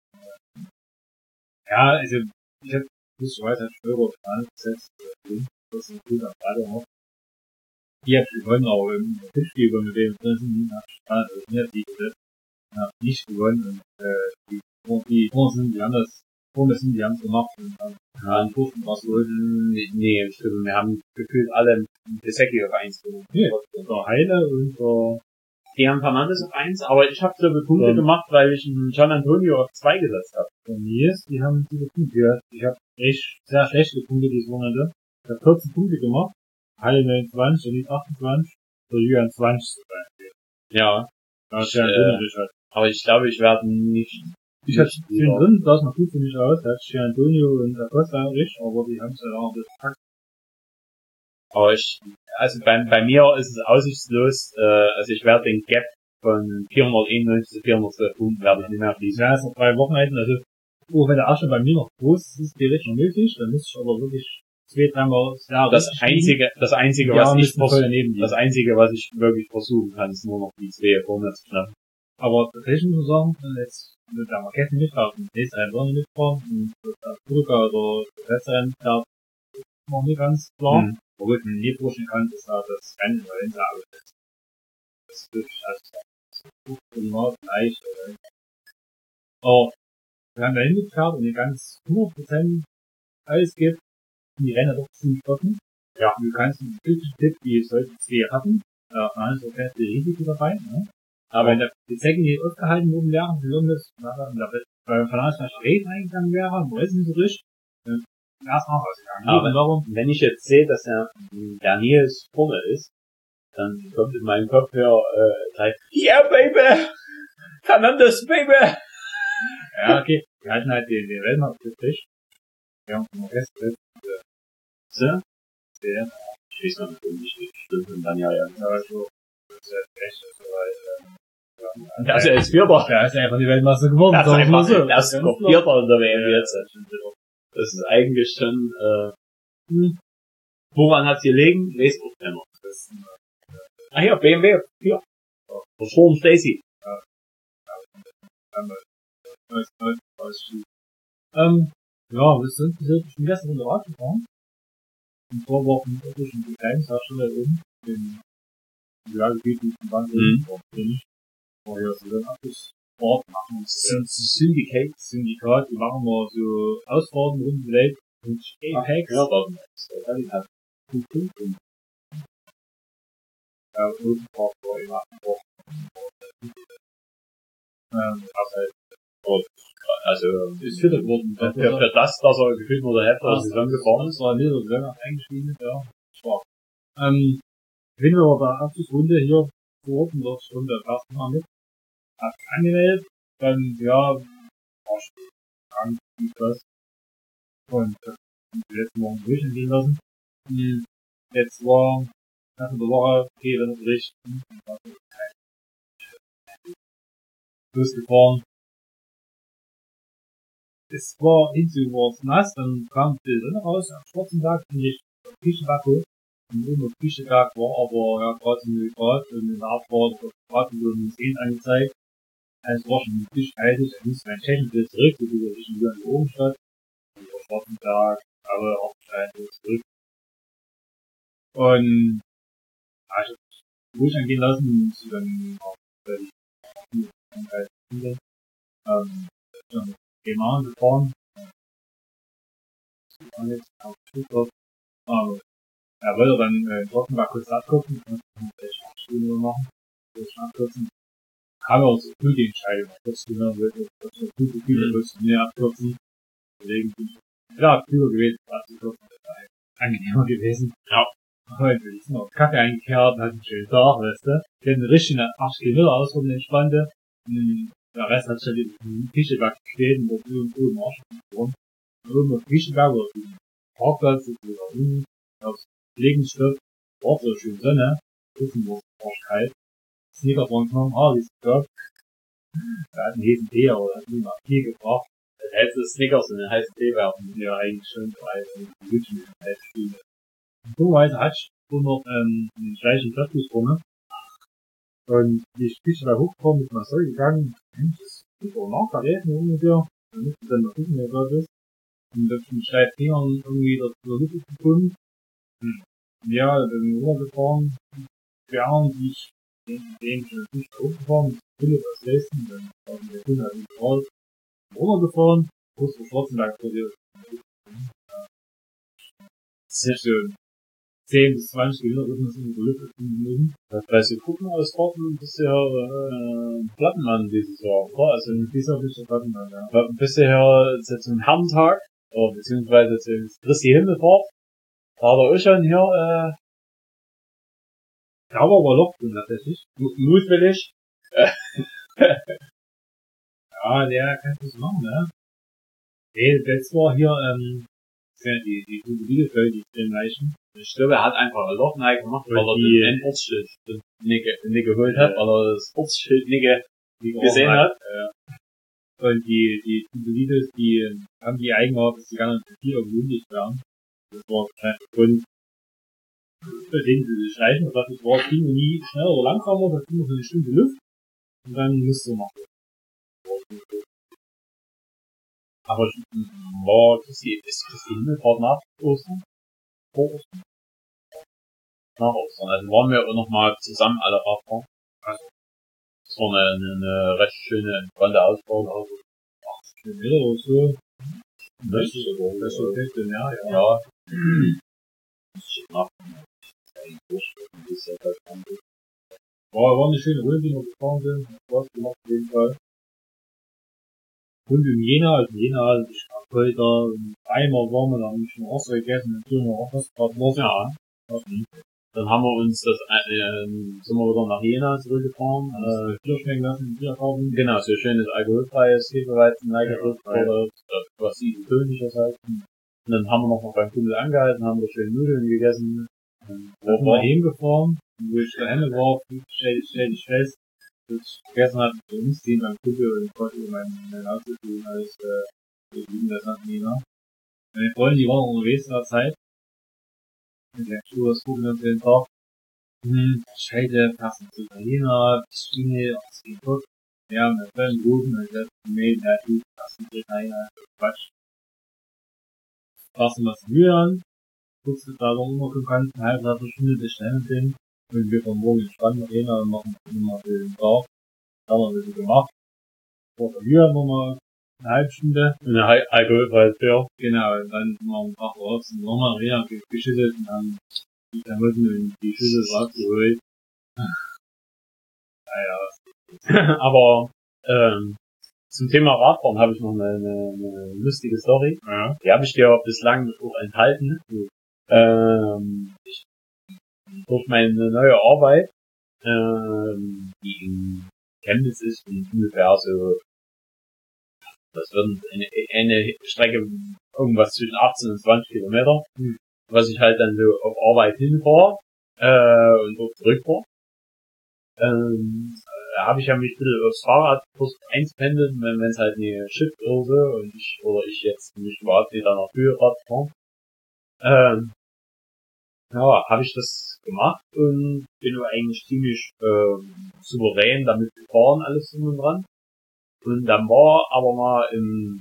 Ja, also, ich hab, ich weiß, hat Schwörer gesetzt, das ist ein guter Freitag noch. Die hab ich gewonnen, aber im Tischspiel über mit dem Prinzen, hab ich spannend, also mir die gesetzt, hab nicht gewonnen, und, äh, die, die, die, die haben das, Vorne sind, die haben es gemacht, und haben, ja, einen Kurven was geholt. Nee, nee, ich glaube, wir haben gefühlt alle Besecki auf eins gewonnen. Nee, der Heile und der, die haben Fernandes auf eins, aber ich habe so Punkte um, gemacht, weil ich einen Gian Antonio auf zwei gesetzt habe. Und Nils, die haben diese Punkte gehört. Ich habe echt sehr schlechte Punkte dieses Wochenende. Ich habe vierzehn Punkte gemacht, Halle neunundzwanzig und nicht achtundzwanzig, der Julian zwanzig zum Beispiel. Ja. Das ist ja ein äh, halt. Aber ich glaube, ich werde nicht. Ich hatte zehn drin, das noch gut für mich aus, da hat Gian Antonio und Acosta richtig, aber die haben es ja auch ein bisschen verpackt. Aber ich, also bei, bei mir ist es aussichtslos, äh, also ich werde den Gap von vierhunderteinundneunzig zu vierhundertzwölf Punkten werde ich nicht mehr fließen. Ja, es noch drei Wochenenden, also, oh, wenn der Arsch schon bei mir noch groß ist, ist theoretisch noch möglich, dann müsste ich aber wirklich zwei, dreimal das Jahr das einzige, das einzige, ja, was ich versuche, das einzige, was ich wirklich versuchen kann, ist nur noch die zwei vorne zu schnappen. Aber tatsächlich muss ich sagen, jetzt, mit der Marketten mitfahren, nächstes Rennen wollen wir mitfahren, und der Brücker oder der Restrennen, da ist noch nicht ganz klar. Mhm. Obwohl ich mir nie vorstellen kann, dass da das Rennen in Valencia ist. Das ist wirklich, also, das ist leicht, aber wir haben da hingefahren und die ganz hundert Prozent alles gibt, und die Rennen doch ziemlich stoppen. Ja. Du kannst einen typischen Tipp, wie es solche zwei hatten, da waren so feste Risiko dabei, ne? Aber wenn der Bezecki nicht aufgehalten worden wäre, wie lange das, und da bei Verlangs nach Schräg eingegangen wäre, weiß ich nicht so richtig, dann wäre es auch ausgegangen. Aber darum, wenn ich jetzt sehe, dass der, der Nils vorne ist, dann kommt in meinem Kopf her, äh, gleich, yeah, baby! Fernandes, baby! Ja, okay. Wir hatten halt den, den Weltmeister gekriegt. Wir haben vom Rest, so? Der, ich weiß noch nicht, wie stimmt, und dann ja, ja. Aber so, das ist halt echt, so, weil, ähm, und der ist ja jetzt Vierter. Der ist einfach die Weltmeister geworden. Der ist einfach so. der ist Vierter in der W M jetzt. Das ist eigentlich schon, äh, hm. Woran hat's gelegen? Lest auch immer. Ah hier, B M W, hier. Perform Stacy. Ja. Ähm, ja, wir sind, wir sind schon gestern in der Rad gefahren. In zwei Wochen wirklich ein kleines Hersteller oben. In Gebiet von Wahnsinn. Mhm. Oh ja, so dann alles Sport machen. Syndicate. Syndikat, die machen wir so Ausfahrten rund um die Welt. Und Apex. Ja, warum nicht? Ja, gut, gut, gut. Ja, Rosenpark war immer auch. Ähm, halt, also, ist Vierter geworden. Für, für das, dass er gefühlt nur der Hälfte der Saison gefahren ist, war Leder Saison eingeschrieben, ja. Schwach. Ähm, wenn wir bei der Abschlussrunde hier vor Ort in der Stunde erst mal mit, hat angemeldet, dann, ja, war schon krank, wie das. Und, äh, die letzten Wochen durchgehen lassen. Hm, jetzt war, nach der Woche, okay, dann ist richtig, losgefahren. Es war hinzu war's nass, dann kam die Sonne raus, am schwarzen Tag bin ich auf Küchenbacke. Und oben auf Küchentag war aber, ja, gerade so null Grad, und in der Abfahrt war gerade so ein zehn angezeigt. Es war schon richtig kalt, ich musste mein Tschechen wieder zurück, so wie ich in der Obenstadt. Und am schwarzen Tag, aber auch wieder zurück. Und, ja, ich hab ruhig angehen lassen, und musste dann auch, weil ich halt finde, ähm, dann Thema gefahren. Und jetzt auf Stuttgart. Aber er wollte dann äh, trotzdem mal kurz abgucken und vielleicht eine Stunde machen. Kurz abkürzen. Kam auch so früh die Entscheidung. Kurz genau, wird das so gut gefühlt, kurz mehr abkürzen. Deswegen bin ich ja früher gewesen, war es kurz angenehmer gewesen. Ja. Heute ist noch Kaffee eingekehrt, hat einen schönen Tag, weißt du. Ich hätte richtig eine acht Kilometer aus von der Entspannte. Der Rest hat schon im Fischeberg gestehen, und da oben im Arsch rum. Oben auf Fischeberg oder auf dem Parkplatz oder unten aufs Pflegenstoff. War so schön Sonne. Wissen wir, es war kalt. Sneaker dran genommen, ah, wie ist das? Er hat einen heißen Tee, aber er hat nie mal Tee gebracht. Das heißt, das Snickers in den heißen Tee werfen. Ja, eigentlich schon, weil es gut mit der halben Stunde. Dummerweise hatte ich so noch ähm, einen gleichen Plattfuß rum. Und die Küche da hochgekommen, ist mal so gegangen. Mensch, das ist auch noch verrät, ungefähr. Dann müsste dann noch gucken, wer das ist. Und auf den steifen Fingern irgendwie das so richtig gefunden. Hm. Ja, dann bin ich runtergefahren. Bären, die ich den, den schon nicht hochgefahren, das Pille was leisten. Dann war der Kunde halt nicht raus. Runtergefahren, kurz vor Schwarzenberg vor dir. Sehr schön. zehn bis zwanzig Kilometer Rhythmus in der Lüfte finden. Das heißt, wir gucken aus Dortmund bisher äh, Plattenmann dieses Jahr, oder? Also Dieser bist du Plattenmann, ja. bisher jetzt zum Herrentag, oder beziehungsweise zum Christi Himmelfahrt, da hat er auch schon hier, äh, da war aber Loch drin, tatsächlich. mutwillig. Ja, der kann das machen, ne? Nee, das war hier, ähm, die, die, die Bielefeld, die den Leichen. Ich glaube, er hat einfach ein Loch rein gemacht, weil er die, den Ortsschild nicht, nicht geholt hat, weil er das Ortsschild nicht gesehen hat. Ja. Und die, die Tubelides, die haben die Eigenart, dass die gar nicht viel unmündig werden. Das war wahrscheinlich der Grund, für den sie schleichen. Und das war, ging nie schneller oder langsamer, das ging nur so eine Stunde Luft. Und dann musst du machen. Aber war Christi, ist Christi Himmelfahrt nach Ostern? Vor Ostern? Nach Ostern. Also waren wir auch noch mal zusammen alle Radfahren. Also, das war eine, eine, eine recht schöne, entspannte Ausfahrt. Also, achtzig Kilometer oder so. Das ist aber, das ist okay, ja, ja. Ja. Das ist nach, das ist ja halt anders. War, war eine schöne Runde, die wir gefahren sind. Hat Spaß gemacht, auf jeden Fall. Und in Jena, also Jena, also ich hab heute einmal waren wir da, haben wir schon Wasser gegessen, und tun wir auch was, gerade Wasser. Ja. Dann haben wir uns das, äh, sind wir wieder nach Jena zurückgefahren, äh, Bier schmecken lassen, Bier kaufen. Genau, so schönes alkoholfreies Hefeweizen reingedrückt, oder, was isotonisch heißt. Und dann haben wir noch mal beim Kumpel angehalten, haben wir schön Nudeln gegessen. Dann sind wir hingefahren, wo ich daheim war, stell, stell ich fest, dass ich vergessen hatte, zu umziehen beim Kumpel, und ich konnte über mein, mein Auto tun, als, äh, wir lieben das nach Jena. Meine Freunde, die waren unterwegs in der Zeit. Und der Schuh, das gucken uns den Tag. Hm, Scheide, passen zu Italiener, Schiene, was geht gut. Ja, mit vollen Guten, und das Mail, der tut, passen zu Italiener, Quatsch. Passen was Mühe an. Guckst du da noch immer du kannst, eine halbe Dreiviertel Stunde bestellen sind. Und wir von morgen entspannt nach Jena und machen immer für den Tag. Das haben wir ein bisschen gemacht. Vor der Mühe nochmal eine halbe Stunde. Eine alkoholfreies Bier. Genau, und dann sind wir um acht Uhr raus und nochmal Arena geschüttelt und haben die Klamotten und die Schüssel rausgeholt. Naja. Aber, ähm, zum Thema Radfahren habe ich noch eine, eine, eine lustige Story. Ja. Die habe ich dir bislang auch enthalten. Ähm, ich, durch meine neue Arbeit, ähm, die in Chemnitz ist, und ungefähr so, das wird eine, eine Strecke irgendwas zwischen achtzehn und zwanzig Kilometer, hm. was ich halt dann so auf Arbeit hinfahre, äh, und dort zurückfahre. Ähm, da habe ich ja mich ein bisschen aufs Fahrrad versucht einzupendeln, wenn es halt eine Shift oder so, und ich, oder ich jetzt mich überhaupt wieder nach Höherrad fahre. Ähm, ja, habe ich das gemacht und bin aber eigentlich ziemlich, ähm, souverän damit gefahren, alles drum und dran. Und dann war aber mal im,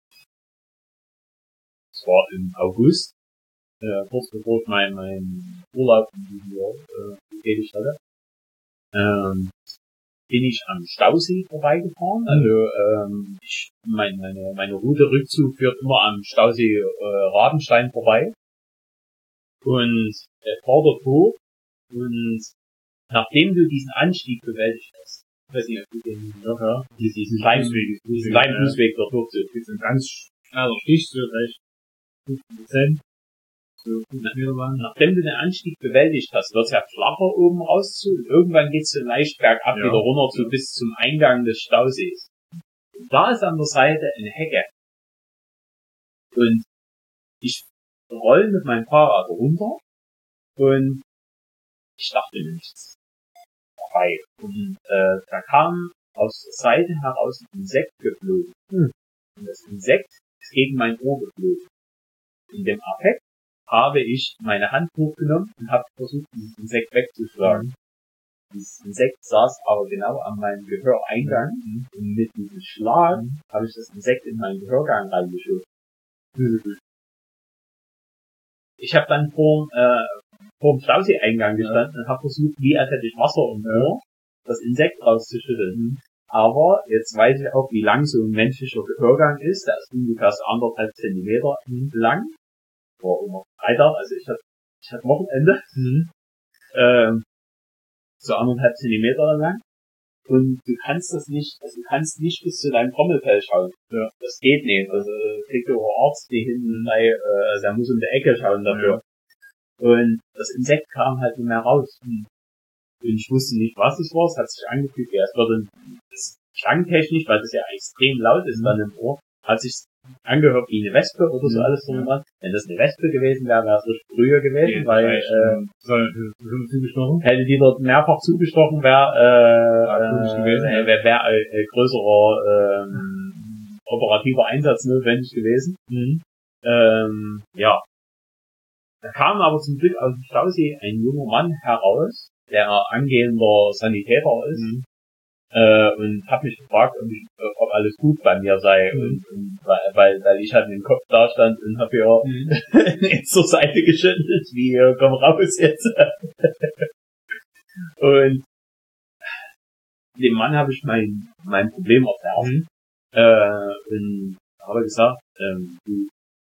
es war im August, äh, kurz bevor ich mein, mein Urlaub in diesem Jahr, äh, getätigt hatte, ähm, bin ich am Stausee vorbeigefahren. Also, ähm, ich, mein, meine, meine Route Rückzug führt immer am Stausee, äh, Radenstein vorbei. Und, äh, fahr dort hoch. Und, nachdem du diesen Anstieg bewältigt hast, ich weiß nicht, ob du den, ja, ja, diesen kleinen Fußweg, diesen kleinen Fußweg dort hoch, so, das ist ein ganz schneller Stich, so vielleicht fünfzehn Prozent. So, nachdem du den Anstieg bewältigt hast, wird's ja flacher oben raus zu, und irgendwann geht's so leicht bergab ja, wieder runter zu, ja. bis zum Eingang des Stausees. Und da ist an der Seite eine Hecke. Und ich roll mit meinem Fahrrad runter, und ich dachte nichts dabei. Und äh, da kam aus der Seite heraus ein Insekt geflogen. Hm. Und das Insekt ist gegen mein Ohr geflogen. In dem Affekt habe ich meine Hand hochgenommen und habe versucht, dieses Insekt wegzuschlagen. Mhm. Dieses Insekt saß aber genau an meinem Gehöreingang, mhm. und mit diesem Schlag mhm. habe ich das Insekt in meinen Gehörgang reingeschoben. Mhm. Ich habe dann vor, äh, vor dem Stausee-Eingang gestanden, ja. und habe versucht, wie als hätte ich Wasser im Ohr, das Insekt rauszuschütteln. Mhm. Aber jetzt weiß ich auch, wie lang so ein menschlicher Gehörgang ist. Der ist ungefähr so anderthalb Zentimeter mhm. lang. War immer Freitag, also ich hatte, ich hatte Wochenende. Mhm. Ähm, so anderthalb Zentimeter lang. Und du kannst das nicht, also du kannst nicht bis zu deinem Trommelfell schauen. Ja. Das geht nicht. Also kriegt der Arzt die hinten bei, äh, also er muss um die Ecke schauen dafür. Ja. Und das Insekt kam halt nicht mehr raus. Mhm. Und ich wusste nicht, was es war. Es hat sich angefühlt, ja, es würde, das klangtechnisch, weil das ja extrem laut ist mhm. dann im Ohr, hat sich angehört wie eine Wespe oder so, mhm. alles drum und dran. Wenn das eine Wespe gewesen wäre, wäre es richtig früher gewesen, ja, weil äh, zugestochen. Hätte die dort mehrfach zugestochen, wäre äh, äh, wäre wär ein, ein größerer ähm, operativer Einsatz notwendig gewesen. Mhm. Ähm, ja. Da kam aber zum Glück aus dem Stausee ein junger Mann heraus, der angehender Sanitäter ist. Mhm. Äh, und hab mich gefragt, ob, ich, ob alles gut bei mir sei, mhm. und, und weil, weil ich halt mit dem Kopf da stand und hab ja mhm. zur Seite geschüttelt, wie, komm raus jetzt. Und dem Mann habe ich mein, mein Problem erklärt, mhm. äh, und habe gesagt, ähm, du,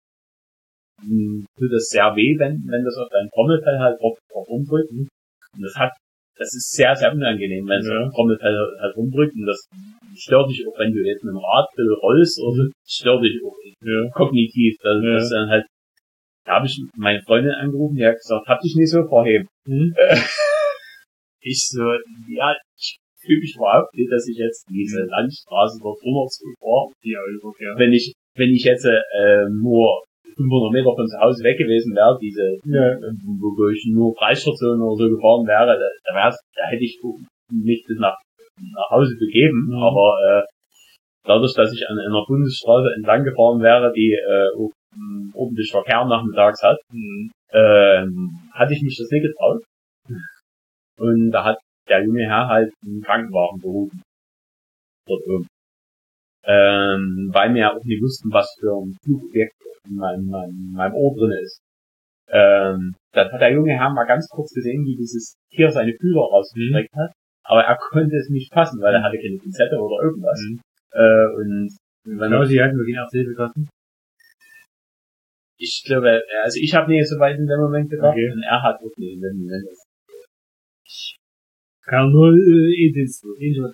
tut das sehr weh, wenn, wenn das auf dein Trommelfell halt drauf, drauf rumdrückt, und das hat Das ist sehr, sehr unangenehm, wenn es ja. auf dem Trommelfell halt rumdrückt, und das stört dich auch, wenn du jetzt mit dem Rad rollst, oder so, stört dich auch ja. kognitiv. Das, ja. das dann halt, da habe ich meine Freundin angerufen, die hat gesagt, hab dich nicht so vorheben. Mhm. Ich so, ja, ich fühle mich überhaupt nicht, dass ich jetzt diese Landstraße dort runter fahre. Ja, ja. Wenn ich, wenn ich jetzt äh, nur fünfhundert Meter von zu Hause weg gewesen wäre, diese, ja. wo, wo ich nur Preisstation oder so gefahren wäre, da, da, wär's, da hätte ich mich bis nach, nach Hause begeben, mhm. aber äh, dadurch, dass ich an einer Bundesstraße entlang gefahren wäre, die äh, ordentlich Verkehr nachmittags hat, mhm. äh, hatte ich mich das nicht getraut. Und da hat der junge Herr halt einen Krankenwagen berufen. Dort oben. Ähm, weil wir ja auch nicht wussten, was für ein Flugobjekt in meinem, meinem, meinem Ohr drin ist. Ähm, dann hat der junge Herr mal ganz kurz gesehen, wie dieses Tier seine Fühler rausgestreckt mhm. hat, aber er konnte es nicht fassen, weil er hatte keine Pinzette oder irgendwas. Mhm. Äh, und wenn ja, Sie hatten wirklich Hilfe getroffen? Ich glaube, also ich habe nicht so weit in dem Moment gedacht, okay. und er hat auch nicht in dem Moment. Ich kann nur äh, Edienst.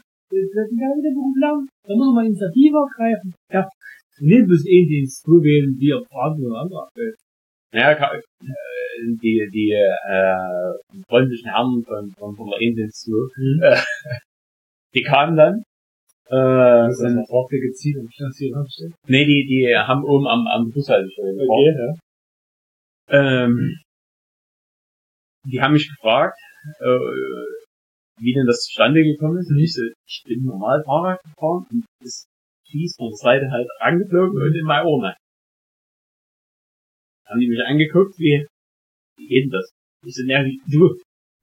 Da muss man Initiative ergreifen. Ja. Nicht bis Indienst zuwählen, wie auf Fragen oder andere Abwelt. Naja, die, die, äh, freundlichen Herren von, von, von der Indienst zu, mhm. äh, die kamen dann, äh, das ist auch gezielt und finanziert anstellen? Nee, die, die haben oben am, am Bushaltestelle gefahren. Okay, ja. Ähm, die haben mich gefragt, äh, wie denn das zustande gekommen ist. Und ich so, ich bin normal Fahrrad gefahren und das Viech von der Seite halt angeflogen mhm. und in mein Ohr rein. Haben die mich angeguckt, wie, wie geht denn das? Ich so, ja, wie, du.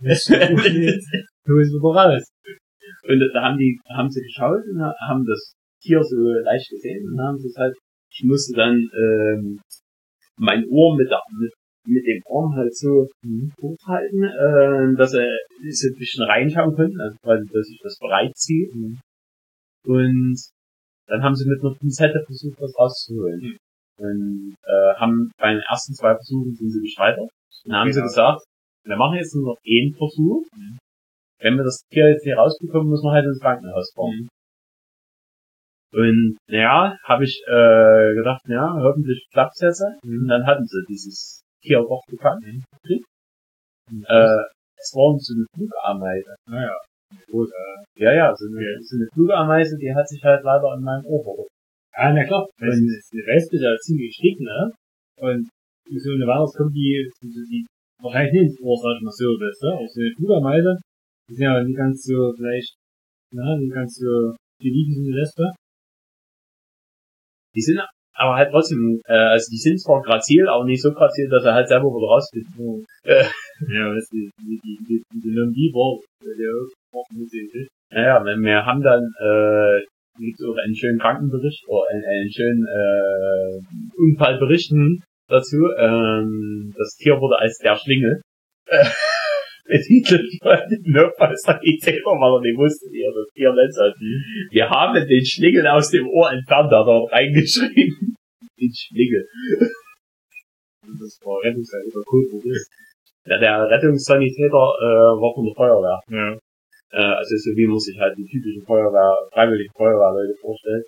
Du bist super raus. Und da haben die, haben sie geschaut und haben das Tier so leicht gesehen und haben sie es halt, ich musste dann, ähm, mein Ohr mit, der, mit mit dem Arm halt so mhm. hochhalten, äh, dass er so ein bisschen reinschauen könnte, also quasi, dass ich das bereit ziehe. Mhm. Und dann haben sie mit einer Pinzette versucht, das rauszuholen. Mhm. Und äh, haben bei den ersten zwei Versuchen sind sie gescheitert. Dann haben genau. sie gesagt, wir machen jetzt nur noch einen Versuch. Mhm. Wenn wir das Tier jetzt hier rausbekommen, müssen wir halt ins Krankenhaus fahren. Mhm. Und naja, habe ich äh, gedacht, ja, hoffentlich klappt's jetzt. Mhm. Und dann hatten sie dieses Tier doch bekannt. Mhm. Äh, es waren so eine Flugameise. Naja, gut, äh. Ja, ja, so eine, so eine Flugameise, die hat sich halt leider in meinem Ohr verrückt. Ja, na klar. Weil die Wespe ist ja ziemlich dick, ne? Und so eine Weihnachts kommt die, die, die, wahrscheinlich nicht ins Ohr, sag ich mal so, weißt du? Aber so eine Flugameise, die sind ja nicht ganz so, vielleicht, ne, nicht ganz so geliebt wie eine Wespe. Die sind aber halt trotzdem, äh, also die sind zwar grazil, aber nicht so grazil, dass er halt selber wieder rausfliegt. Oh. Äh. Ja, weißt du, die, die, die, die Lombi-Ball, der auch mit sich. Ja, ja, wir haben dann, äh, gibt auch einen schönen Krankenbericht, oder einen, einen schönen, äh, Unfallberichten dazu, ähm, das Tier wurde als der Schlingel, äh, betitelt von dem Notfallsanitäter, weil er nicht wusste, wie er das Tier nennt. Wir haben den Schlingel aus dem Ohr entfernt, hat er reingeschrieben. Den Schlingel. Das war Rettungssanitäter, cool, wo du bist. Ja, der Rettungssanitäter, äh, war von der Feuerwehr. Ja. Äh, also so wie man sich halt die typischen Feuerwehr, freiwilligen Feuerwehrleute vorstellt.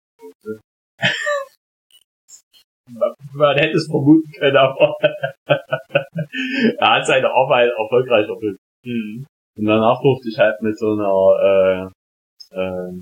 Man, man hätte es vermuten können, aber er hat seine Arbeit erfolgreich erfüllt. Mhm. Und danach durfte ich halt mit so einer, äh, äh,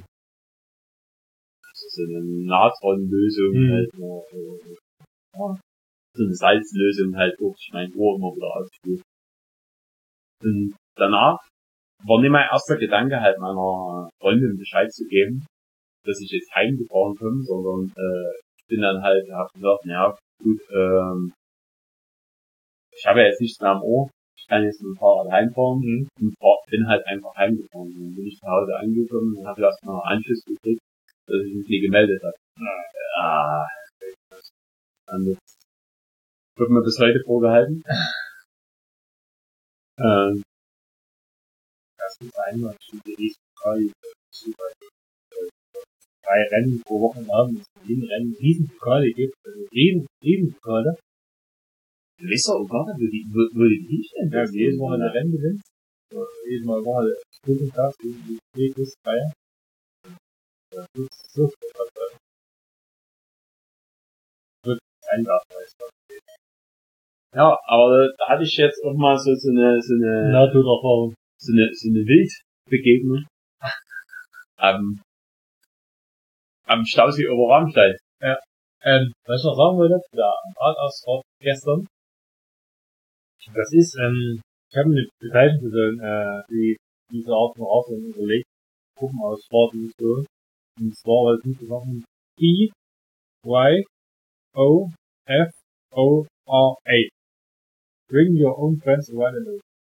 so eine Natronlösung, mhm. halt, äh, ja, so eine Salzlösung halt durfte ich mein Ohr immer wieder ausspülen. Und danach war nicht mein erster Gedanke halt meiner Freundin Bescheid zu geben, dass ich jetzt heimgefahren bin, sondern, äh, bin dann halt, hab gesagt, ja, gut, ähm, ich habe ja jetzt nichts mehr am Ohr, ich kann jetzt mit dem Fahrrad heimfahren, mhm. und bin halt einfach heimgefahren. Dann bin ich zu Hause angekommen und habe erstmal Anschluss gekriegt, dass ich mich nie gemeldet habe. Ja, und das wird mir bis heute vorgehalten. ähm, das ist einmal schon die Riesenpokal, drei Rennen pro Woche haben, es jeden Rennen Riesenpokale gibt, also riesen, Riesenpokale. Wisst ihr, oh Gott, wo die, wo, wo die hinstellen? Ja, jedes Mal eine Rennen gewinnt. So, jedes Mal war der Stundentag, die Weg ist, Feier. Das ist so, das wird ein Nachweis. Ja, aber da hatte ich jetzt auch mal so, so eine, so eine, Nahtoderfahrung. So eine, so eine Wildbegegnung. am, am Stausee über Ramstein. Ja. Ähm, was ich noch sagen wollte, da am Radausfahrt gestern. Das ist, ähm, ich habe eine Begleitungsperson, äh, die diese Art von Radfahren überlegt, Gruppenausfahrt und so. Und zwar, weil diese Sachen I, Y, O, F, O, R, A. Bring your own friends around the world.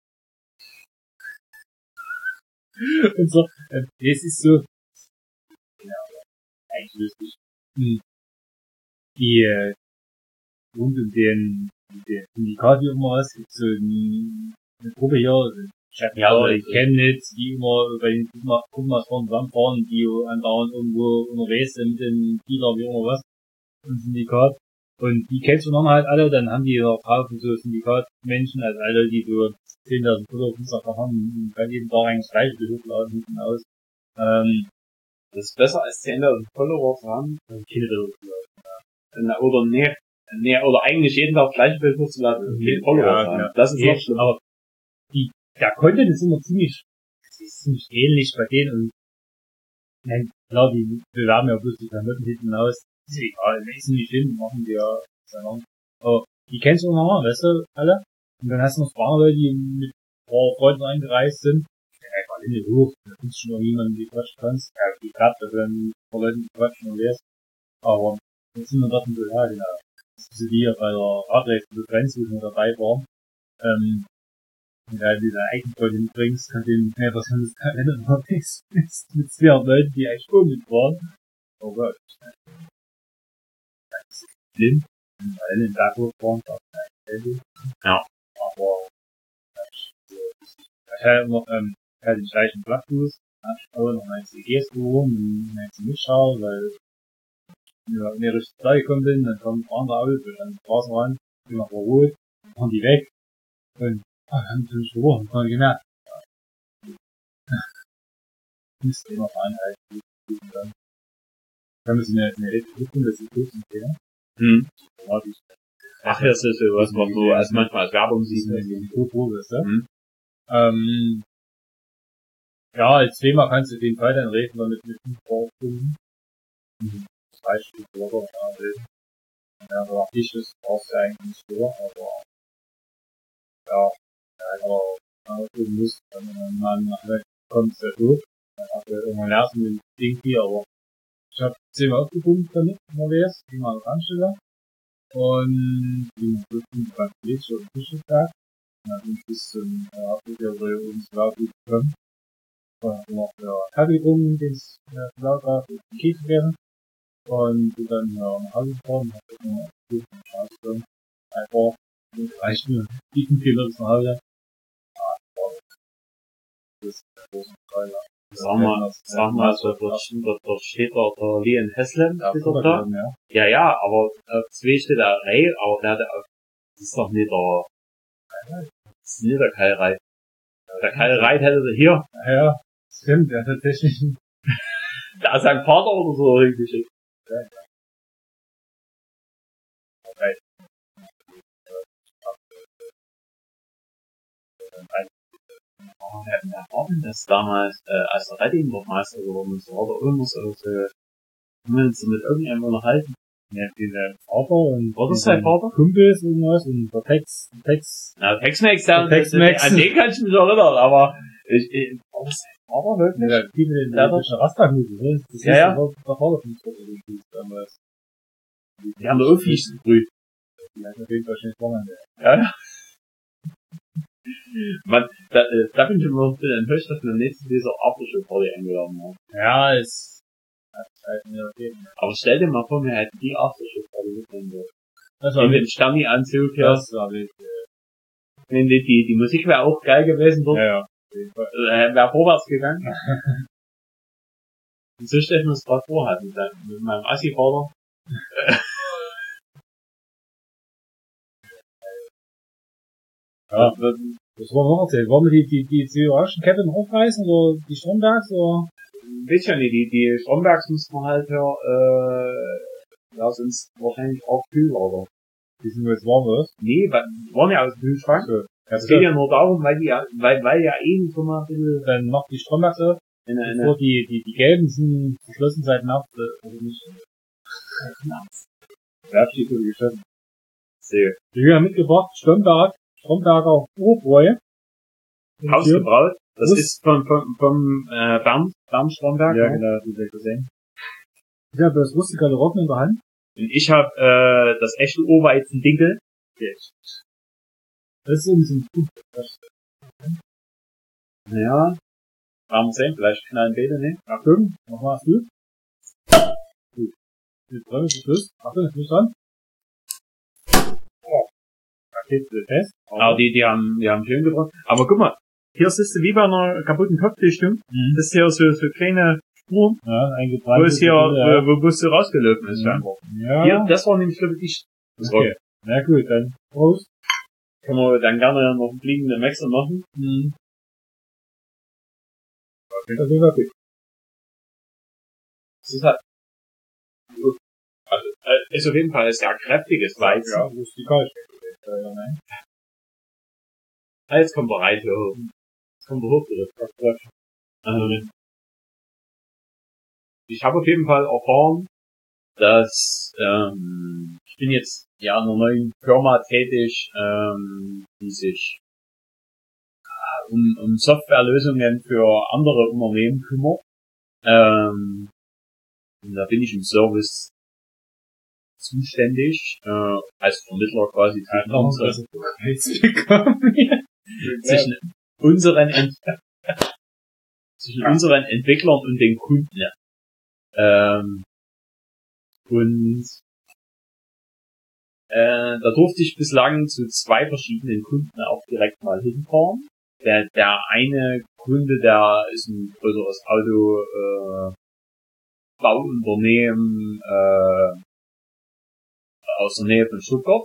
Und so, äh, es ist so, ja, eigentlich lustig. Hm. Die, äh, rund um den, den Syndikat, wie immer was, gibt so ein, eine Gruppe hier, also Chef, ja, die Chemnitz, die immer bei den Gruppenausfahrten zusammenfahren, die andauernd irgendwo unterwegs sind mit dem Dealer, wie immer was, und Syndikat. Und die kennst du dann halt alle, dann haben die auch Haufen so Syndikatmenschen, also alle, die so zehntausend Follower auf Instagram haben, und können jeden Tag eigentlich gleich hochladen, hinten aus. Ähm, das ist besser als zehntausend Follower zu haben, dann Kinder hochladen, ja. Oder nee, nee, oder eigentlich jeden Tag gleiche Bild hochzuladen, und keine Follower ja, zu haben. Ja. Das ist noch schlimmer. Aber die, der Content ist immer ziemlich, das ist ziemlich ähnlich bei denen, und, nein, klar, die bewerben ja bloß die Klamotten hinten aus. Ist egal, ist nicht schlimm, machen die ja, aber die kennst du noch, weißt du, alle? Und dann hast du noch ein paar Leute, die mit ein paar Freunden eingereist sind. Ja, ich war nicht hoch, da findest du schon noch jemanden, die quatschen kannst. Ja, die klappt, also dann ein paar Leute, die quatschen und lesen. Aber, jetzt sind wir dort so, ja, genau. Das ist so wie bei der Radreise, wo du Grenzen dabei waren. Ähm, und wenn du deine eigenen Leute mitbringst, kann denen mehr was anderes erinnern, aber nichts mit zweihundert Leuten, die eigentlich schon mit waren. Oh Gott. Das ist schlimm, weil in den Tag hochfahren, das ist ein ja. Aber, ich, ich hatte noch, ähm, ich hatte den gleichen Blattfuß, hab ich auch noch meine C Gs geholt, und meine C mitschau, weil, ja, wenn ich richtig da gekommen bin, dann kam ein anderer Auto, bin an die Straße ran, bin noch verholt, dann waren die weg, und, ah, haben sie mich verloren, hab ich gemerkt. Muss immer vereinhalten, und dann, dann müssen wir eine Elektronik, das ist gut, und ja. Hm. Ja, die Ach, das ist so, was man so als manchmal als Werbung sieht. Ist, ne? mhm. ähm, ja, als Thema kannst du auf jeden Fall dann reden, damit mit fünf Vorkunden. Mhm. Zwei Stück Burger, ja, ja, so auch ich, das brauchst du eigentlich nicht so, aber, ja, ja, aber, ja, du musst, wenn man nachher kommt, sehr gut. Dann hast du irgendwann lassen den Ding hier, aber ich habe zehnmal aufgebunden damit, immer wär's, zehnmal an Anstelle. Und die fünften beim Tisch und Tischtag. Und dann ist es zum Afrika bei uns war gut gekommen. Und dann noch der Kaffee rum, den es laut war, den Keks gegessen. Und dann ja, nach Hause gefahren, hab ich noch gut und Spaß gekommen. Einfach, reicht mir. Die fünf Kilometer nach Hause. Ja, das ist der große Teil. Sag mal, sag mal, so, dort, dort, dort steht da der Lee in Heslem, ja, da. Ja. ja, ja, aber auf zwei steht der Ray, aber der, der, das ist doch nicht der, das ist nicht der Kai Reit. Der Kai Reit hätte sie hier. Ja, ja, stimmt, der tatsächlich. Der ist sein Vater oder so, richtig. Ja, ja. Okay. Oh, wer, wer war denn das damals, äh, als der Redding noch Meister geworden ist, war der irgendwas, also, haben wir uns mit irgendjemandem unterhalten? Ja, dieser Vater und, war das sein Vater? Kumpels und was, und der Tex, Tex. Ja, Tex-Mex, der, der Tex-Mex. An den kann ich mich erinnern, aber, ich, ich, war das sein Vater wirklich? Ja, die mit den, der mit den Rastagnudeln, ne? Das ja, ja. Der Vater von uns damals. Die haben da irgendwie gebrüht. Die hat auf jeden Fall schon Wochenende. Ja, ja. Man, da, äh, da bin ich immer noch ein bisschen enttäuscht, dass wir nächstes dieser Aftershow-Party eingeladen haben. Ja, es hat halt mir gegeben. Aber stell dir mal vor, wir hätten die Aftershow-Party mitnehmen sollen. Das war mit dem Stammi-Anzug, ja. Das war wild. Die, die, die Musik wäre auch geil gewesen dort. Ja, ja. Äh, wäre vorwärts gegangen. Und so stelle ich mir das gerade vor, halt, mit, mit meinem Assi-Vater. Ja, das war noch erzählt. Wollen wir die, die, die Zürich-Kette noch aufreißen, oder die Strombergs, oder? Weiß ja nicht, die, die Strombergs müssen wir halt ja, äh, ja, sonst wahrscheinlich auch kühl, oder? Die sind jetzt warm, oder? Nee, die waren ja aus dem Kühlschrank. So. Es geht ja nur darum, weil die ja, weil, weil ja eben schon mal ein bisschen, dann macht die Strombergs auf, in eine, bevor die, die, die gelben sind verschlossen seit Nacht, oder nicht? Ja, steht so geschlossen. Sehr. Wir haben mitgebracht, Stromberg. Stromberger Urbräu. Hausgebraut. Das Russ. Ist vom, vom, vom äh, Bernd, Bernd Stromberg. Ja, genau, wie soll ich das sehen. Ich habe das rustikale Roggen in der Hand. Und ich habe äh, das echte Urweizen Dinkel. Yes. Das ist so ein bisschen gut. Ja. Werden wir sehen, vielleicht knallen beide, ne? Achtung, nochmal hast du. Gut. Jetzt dran ist Schluss. Achtung, ist nicht dran. Fest. Aber die, die haben, die haben schön gebrannt. Aber guck mal, hier siehst du wie bei einer kaputten Kopfdichtung. Mhm. Das ist hier so, so kleine Spuren. Ja, eingebrannt. Wo es hier, ja. wo, wo es so rausgelaufen ist, mhm. Ja. Hier, das war nämlich, glaube ich, das okay. Na gut, dann Prost. Können wir dann gerne noch einen fliegenden Wechsel machen. Mhm. Okay. Das ist gut. Das ist halt, also, äh, ist auf jeden Fall ein sehr kräftiges Weizen. Ja, rustikal. Ja, nein. Ah, jetzt kommt er rein, so. Jetzt kommt er hoch, also, ich habe auf jeden Fall erfahren, dass, ähm, ich bin jetzt ja in einer neuen Firma tätig, ähm, die sich äh, um, um Softwarelösungen für andere Unternehmen kümmert. Ähm, und da bin ich im Service zuständig, äh, als Vermittler quasi zwischen, ja, unsere, zwischen unseren Ent zwischen ja. unseren Entwicklern und den Kunden. Ja. Ähm, und äh, da durfte ich bislang zu zwei verschiedenen Kunden auch direkt mal hinfahren. Der, der eine Kunde, der ist ein größeres Auto äh, Bauunternehmen äh, aus der Nähe von Stuttgart.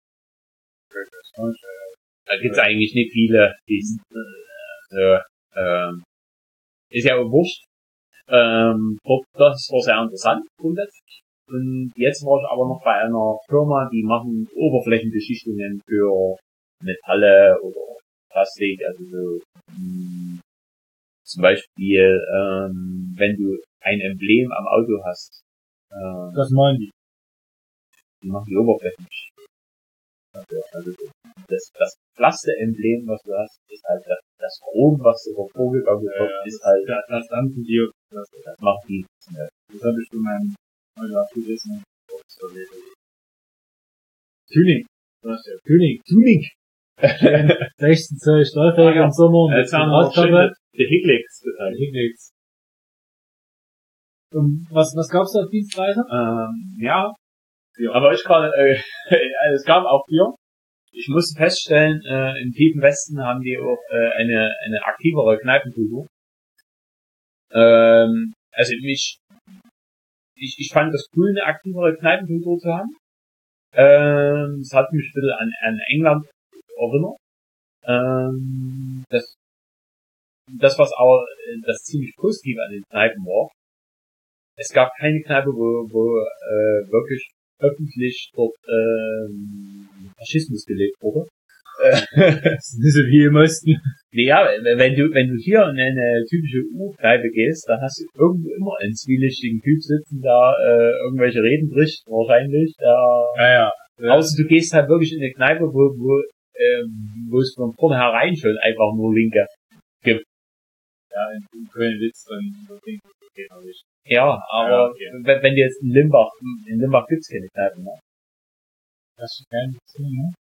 Da gibt's ja. eigentlich nicht viele, die äh, äh, ist ja auch wurscht. Ähm, dort, das war sehr interessant grundsätzlich. Und jetzt war ich aber noch bei einer Firma, die machen Oberflächenbeschichtungen für Metalle oder Plastik, also so, mh, zum Beispiel, ähm, wenn du ein Emblem am Auto hast, ähm, Das meinen die. die machen die Oberflächenbeschichtung. Also, also das, das blasse Emblem, was du hast, ist halt das, das Chrom, was so vorgegangen wird, Ja, ist halt, das, das Antidioxid, das, das macht die, ja. das habe ich schon meinem Alter abgelesen. Tuning. Das ist ja Tuning. Tuning. sechzehn Zoll Stahlfelge im Sommer. Jetzt haben wir noch schön die Hicklix geteilt. Hicklix. Und was, was gab's da auf Dienstreise? Ähm, ja. ja. Aber ich gerade, äh, es gab auch Bier. Ich musste feststellen, äh, im tiefen Westen haben die auch äh, eine eine aktivere Kneipenkultur. Ähm, also mich, ich, ich fand das cool, eine aktivere Kneipenkultur zu haben. Ähm, es hat mich ein bisschen an, an England erinnert. Ähm, das, das was auch das ziemlich Positive an den Kneipen war. Es gab keine Kneipe, wo, wo äh, wirklich öffentlich dort ähm, Faschismus gelebt wurde. Das ist nicht so wie im Osten. Ja, wenn du wenn du hier in eine typische U-Kneipe gehst, dann hast du irgendwo immer einen zwielichtigen Typ sitzen, da äh, irgendwelche Reden bricht, wahrscheinlich. Da, Ja, ja. ja. Außer du gehst halt wirklich in eine Kneipe, wo wo ähm, wo es von vornherein schon einfach nur Linke gibt. Ja, in, in Köln-Witz dann so Dinge geht auch nicht. Ja, aber ja, okay. wenn, wenn du jetzt in Limbach, in Limbach gibt's keine Kneipen mehr. Das ist kein Witz, ne?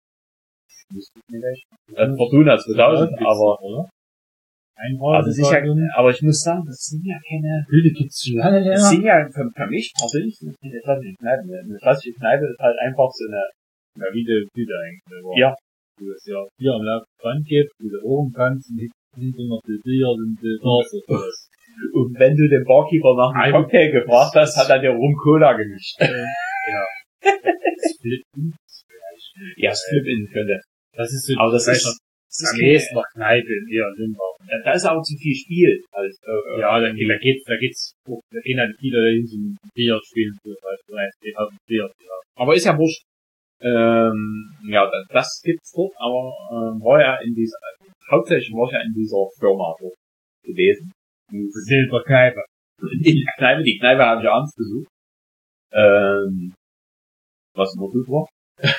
Das Fortuna zweitausend, aber, oder? Also sicher, aber ich muss sagen, das sind ja keine, Bilder gibt's schon lange her. Das sind ja für, für mich persönlich sind das keine klassische Kneipe. Eine klassische Kneipe ist halt einfach so eine, ja, wie der Bilder eigentlich. Ja. Wo es ja Bier am Laufband gibt, wo du oben kannst, und hinten noch die Bier und die Bars und sowas. Und wenn du den Barkeeper nach einem Cocktail gefragt hast, hat er dir Rum-Cola gemischt. Ja. Split-In. Ja, Split-In könnte. Das ist so, aber das ist, das ist am ehesten noch Kneipe in eher Limbach. Da ist aber zu viel Spiel. Also, äh, ja, dann, da geht's, da geht's, da gehen halt viele dahin zum Bier spielen, so, weil es geht halt um Bier, ja. Aber ist ja wurscht. Ähm, ja, das gibt's dort, aber, ähm, war ja in dieser, hauptsächlich war ich ja in dieser Firma dort gewesen. Silberkneipe. Die Kneipe, die Kneipe habe ich abends besucht. Ähm, was immer gut war.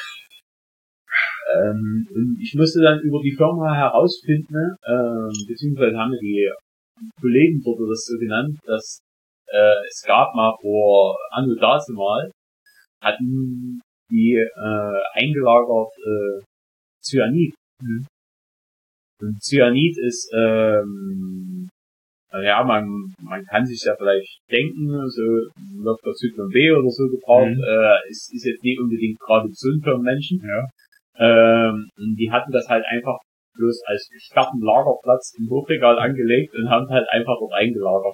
ähm, und ich musste dann über die Firma herausfinden, ähm, beziehungsweise haben die Kollegen dort das so genannt, dass äh, es gab mal vor anno dazumal, hatten die äh, eingelagert äh, Cyanid. Mhm. Und Cyanid ist ähm, ja, man, man kann sich ja vielleicht denken, so wird der Zyklon B oder so gebraucht, mhm. äh, ist, ist jetzt nicht unbedingt gerade gesund für einen Menschen. Ja. Ähm, und die hatten das halt einfach bloß als gesperrten Lagerplatz im Hochregal angelegt und haben halt einfach dort eingelagert.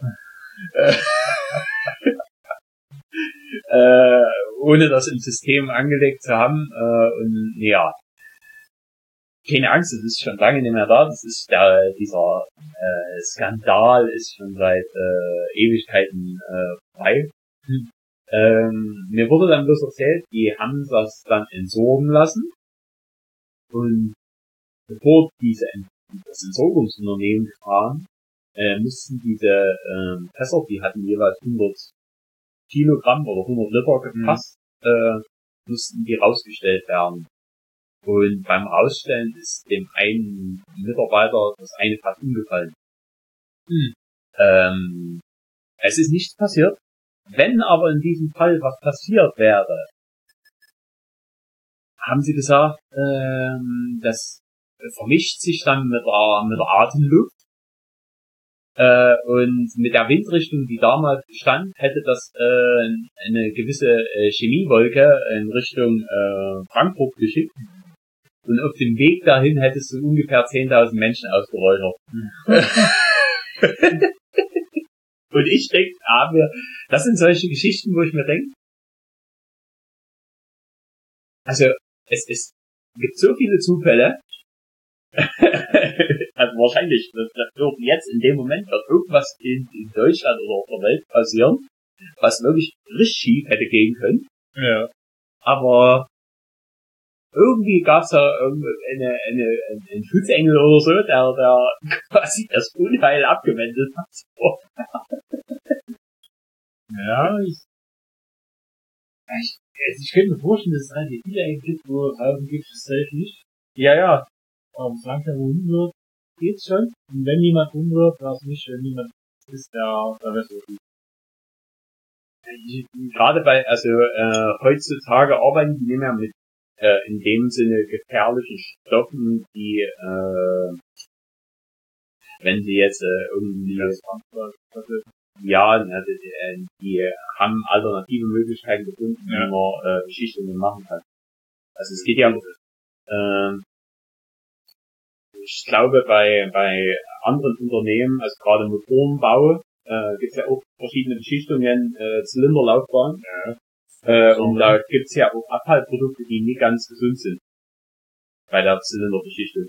äh, ohne das im System angelegt zu haben. Äh, und ja, keine Angst, es ist schon lange nicht mehr da. Das ist der, dieser äh, Skandal ist schon seit äh, Ewigkeiten äh, vorbei. Hm. Ähm, mir wurde dann bloß erzählt, die haben das dann entsorgen lassen. Und bevor diese das Entsorgungsunternehmen kam, äh, mussten diese äh, Fässer, die hatten jeweils hundert Kilogramm oder hundert Liter gepasst, mhm. äh, mussten die rausgestellt werden. Und beim Rausstellen ist dem einen Mitarbeiter das eine Fass umgefallen. Hm. Ähm, es ist nichts passiert. Wenn aber in diesem Fall was passiert wäre, haben sie gesagt, ähm, das vermischt sich dann mit der, mit der Atemluft. Äh, und mit der Windrichtung, die damals stand, hätte das äh, eine gewisse äh, Chemiewolke in Richtung äh, Frankfurt geschickt. Und auf dem Weg dahin hättest du ungefähr zehntausend Menschen ausgeräuchert. Und ich denke, ah, wir, das sind solche Geschichten, wo ich mir denke, also es, es gibt so viele Zufälle, also wahrscheinlich, das, das wird jetzt in dem Moment wird irgendwas in, in Deutschland oder auf der Welt passieren, was wirklich richtig schief hätte gehen können. Ja. Aber irgendwie gab's da eine, eine, einen Schutzengel oder so, der, der quasi das Unheil abgewendet hat. Ja, ich, ich, also ich könnte mir vorstellen, dass es relativ viele Ecken gibt, wo es Haufen gibt, das safe nicht. Ja, ja. Aber solange der ruhen wird, geht's schon. Und wenn niemand ruhen wird, darf es nicht, wenn niemand ist, der, der besser ist. Gerade bei, also, äh, heutzutage arbeiten die nicht mehr mit, äh, in dem Sinne gefährlichen Stoffen, die, äh, wenn sie jetzt, äh, irgendwie, ja, also, äh, die haben alternative Möglichkeiten gefunden, ja, wie man, äh, Beschichtungen machen kann. Also, es geht ja, äh, ich glaube, bei, bei anderen Unternehmen, also gerade Motorenbau, äh, gibt's ja auch verschiedene Beschichtungen, äh, Zylinderlaufbahn. Ja. Äh, so, und da gibt's ja auch Abfallprodukte, die nicht ganz gesund sind. Bei der Zylinderbeschichtung.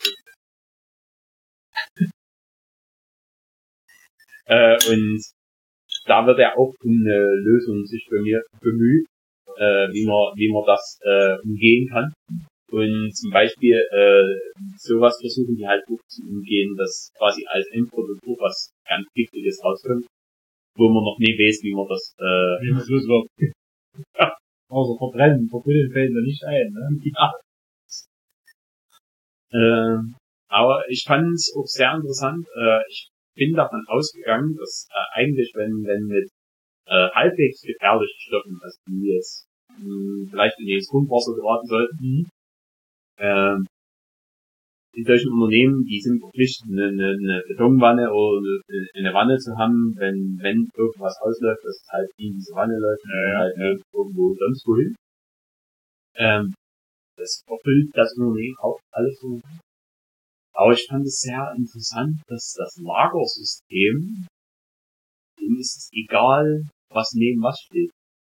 äh, und da wird ja auch um eine Lösung sich bei mir bemüht, äh, wie man, wie man das, äh, umgehen kann. Und zum Beispiel, äh, sowas versuchen die halt auch zu umgehen, dass quasi als Endprodukt auch was ganz Giftiges rauskommt, wo man noch nie weiß, wie man das, äh, wie man es wird. Ja. Also verbrennen, verbrennen fällt da nicht ein, ne? Ja. Äh, aber ich fand es auch sehr interessant, äh, ich bin davon ausgegangen, dass äh, eigentlich, wenn, wenn mit äh, halbwegs gefährlichen Stoffen, also die jetzt mh, vielleicht in das Grundwasser geraten sollten, mhm. äh, in solchen Unternehmen, die sind verpflichtet, eine, eine, eine Betonwanne oder eine, eine Wanne zu haben, wenn, wenn irgendwas ausläuft, dass es halt in diese Wanne läuft, ja, und ja, halt ja. irgendwo sonst wohin. Ähm, das erfüllt das Unternehmen auch alles so. Aber ich fand es sehr interessant, dass das Lagersystem, dem ist es egal, was neben was steht.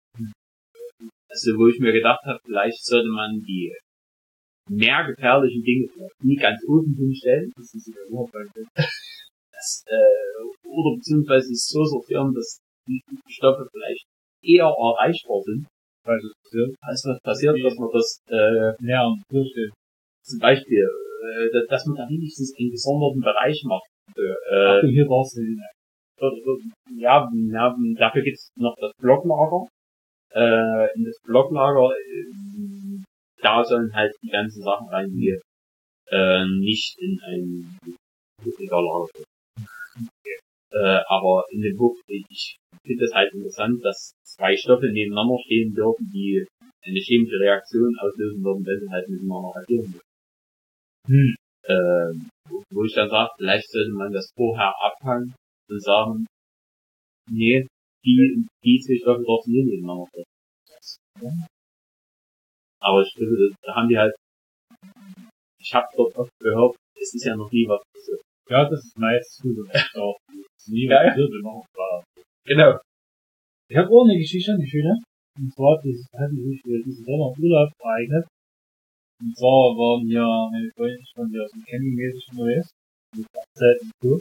Also wo ich mir gedacht habe, vielleicht sollte man die mehr gefährlichen Dinge nie ganz oben hinstellen. Das ist überhaupt das, äh, oder beziehungsweise es so sortieren, dass die Stoffe vielleicht eher erreichbar sind. Weil es passiert. Als was passiert, dass man das, äh, ja, durchsteht. Zum Beispiel, äh, dass man da wenigstens einen gesonderten Bereich macht. Äh, Ach, hier brauchst du ihn. Ja, ja, dafür gibt's noch das Blocklager. Äh, in das Blocklager, äh, da sollen halt die ganzen Sachen rein, die äh, nicht in ein Regallager sind. Okay. Äh, aber in dem Buch, ich finde es halt interessant, dass zwei Stoffe nebeneinander stehen dürfen, die eine chemische Reaktion auslösen würden, wenn sie halt miteinander reagieren würden. Hm. Äh, wo, wo ich dann sage, vielleicht sollte man das vorher abfangen und sagen, nee, die, die zwei Stoffe dürfen nicht nebeneinander stehen. Aber ich glaube, da haben die halt, ich habe dort oft gehört, es ist ja noch nie was passiert. Ja, das ist meist gut und echt auch. Es ist nie was passiert, wenn man auch war. Genau. Ich habe auch eine Geschichte, eine schöne. Und zwar, das hat sich für diesen Sommer Urlaub ereignet. Und zwar waren hier meine Freunde, ich fand die aus dem Campingmäßig unterwegs. Mit Hochzeit und so.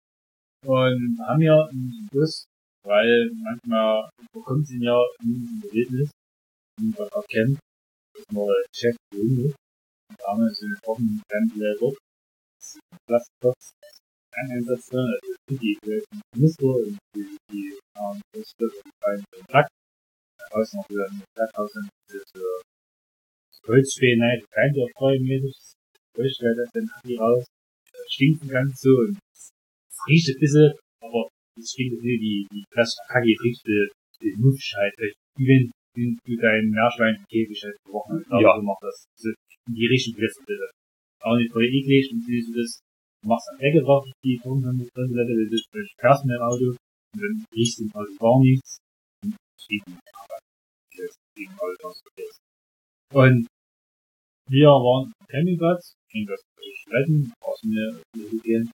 Und haben ja einen Bus, weil manchmal bekommt sie ja in ein Erlebnis, und man erkennt, dass man Chef ist. Und da haben wir so eine offene Bremse dort. Das ist ein Plastikbox. Ein Einsatz drin, also für die Muster und für die ähm, Brüste und ein Plug. Da ist noch wieder ein Plug und für Holzspäne, nein, kein Durchstreumäßig. Frisch, weil das dann Hacki raus. Das stinkt ganz so und es riecht ein bisschen, aber es stinkt nicht wie die Plastik-Hacki, es riecht die Muffigkeit, wie wenn du deinen Meerschweinkäfig halt gebrochen hast. Ja. So macht das so in die Richtung bitte. Auch nicht voll eklig und wie du das du machst am Ecke drauf, die Tonhände drin, du bist durch Fersen im Auto und dann riechst du halt gar nichts und stinkt nicht. Das stinkt halt was vergessen. Und wir waren am Campingplatz, ging das Schleppen, außen mir gehen.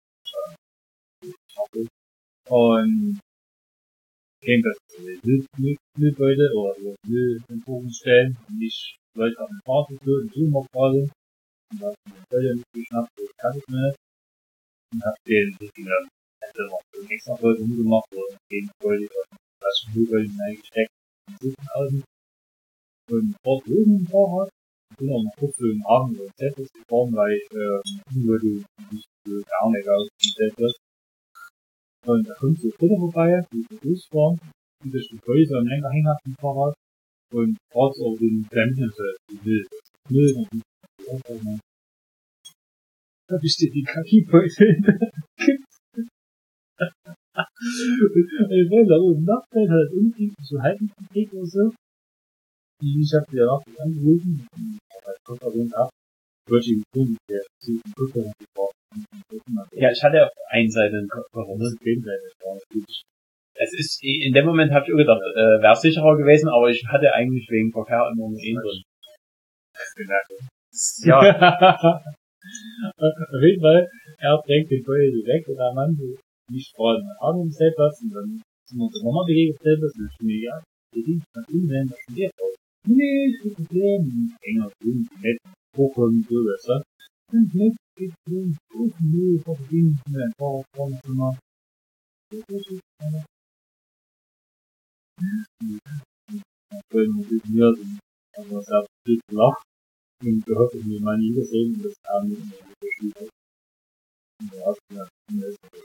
Und ging das Müllbeutel oder Müllentsorgung stellen und ich wollte auf den Fahrstuhl und Zoom gerade und hab den Beutel mitgeschnappt, so kann ich nicht und hab den richtigen hätte noch so extra Beutel umgemacht und den Beutel was schon gut hineingesteckt, und Sitzen außen. Und dort oben im Fahrrad, ich bin auch noch kurz so im Abend so ein Zeltplatz gefahren, weil ich, äh, irgendwo die, nicht so gar nicht aus dem Zeltplatz. Und da kommt so ein Dritter vorbei, die so losfahren, die durch die Häuser am Lenker hängen hat, im Fahrrad. Und fahrt auf den Bremsen, so, die will, Müll, und die, da besteht die Kaki-Beutel. Und ich wollte da oben nachstellen, hat das irgendwie so halten gekriegt oder so. Ich hab wieder nach angerufen, und hab halt Koffer rund ab. Wollte ich gefunden, der zu dem Koffer gebraucht. Ja, ich hatte auf einer Seite einen Kopf, warum? Das ist Gegenseite, das ist Es ist, in dem Moment habe ich auch gedacht, äh, wäre sicherer gewesen, aber ich hatte eigentlich wegen Verkehr immer nur einen drin. Ja. Auf jeden Fall, er bringt den Beutel weg und der Mann so nicht vorne an dem Zeltplatz und dann sind wir uns nochmal begegnet auf dem Zeltplatz und ich mir, ja, die Dienst nach innen werden, das schon der Frau. Nee, ist kein Problem. Enger drin, nett, hochkommen, so, weißt du. Und nett, geht drin, gut, nö, ich hoffe, die nicht mehr ein Fahrrad vorne zu machen. Das ist es, ja. Dann wollen wir mit mir, also es hat viel gelacht und gehofft, dass wir mal nie wiedersehen und das Abend in der Schule. Und der hat gesagt, mir ist das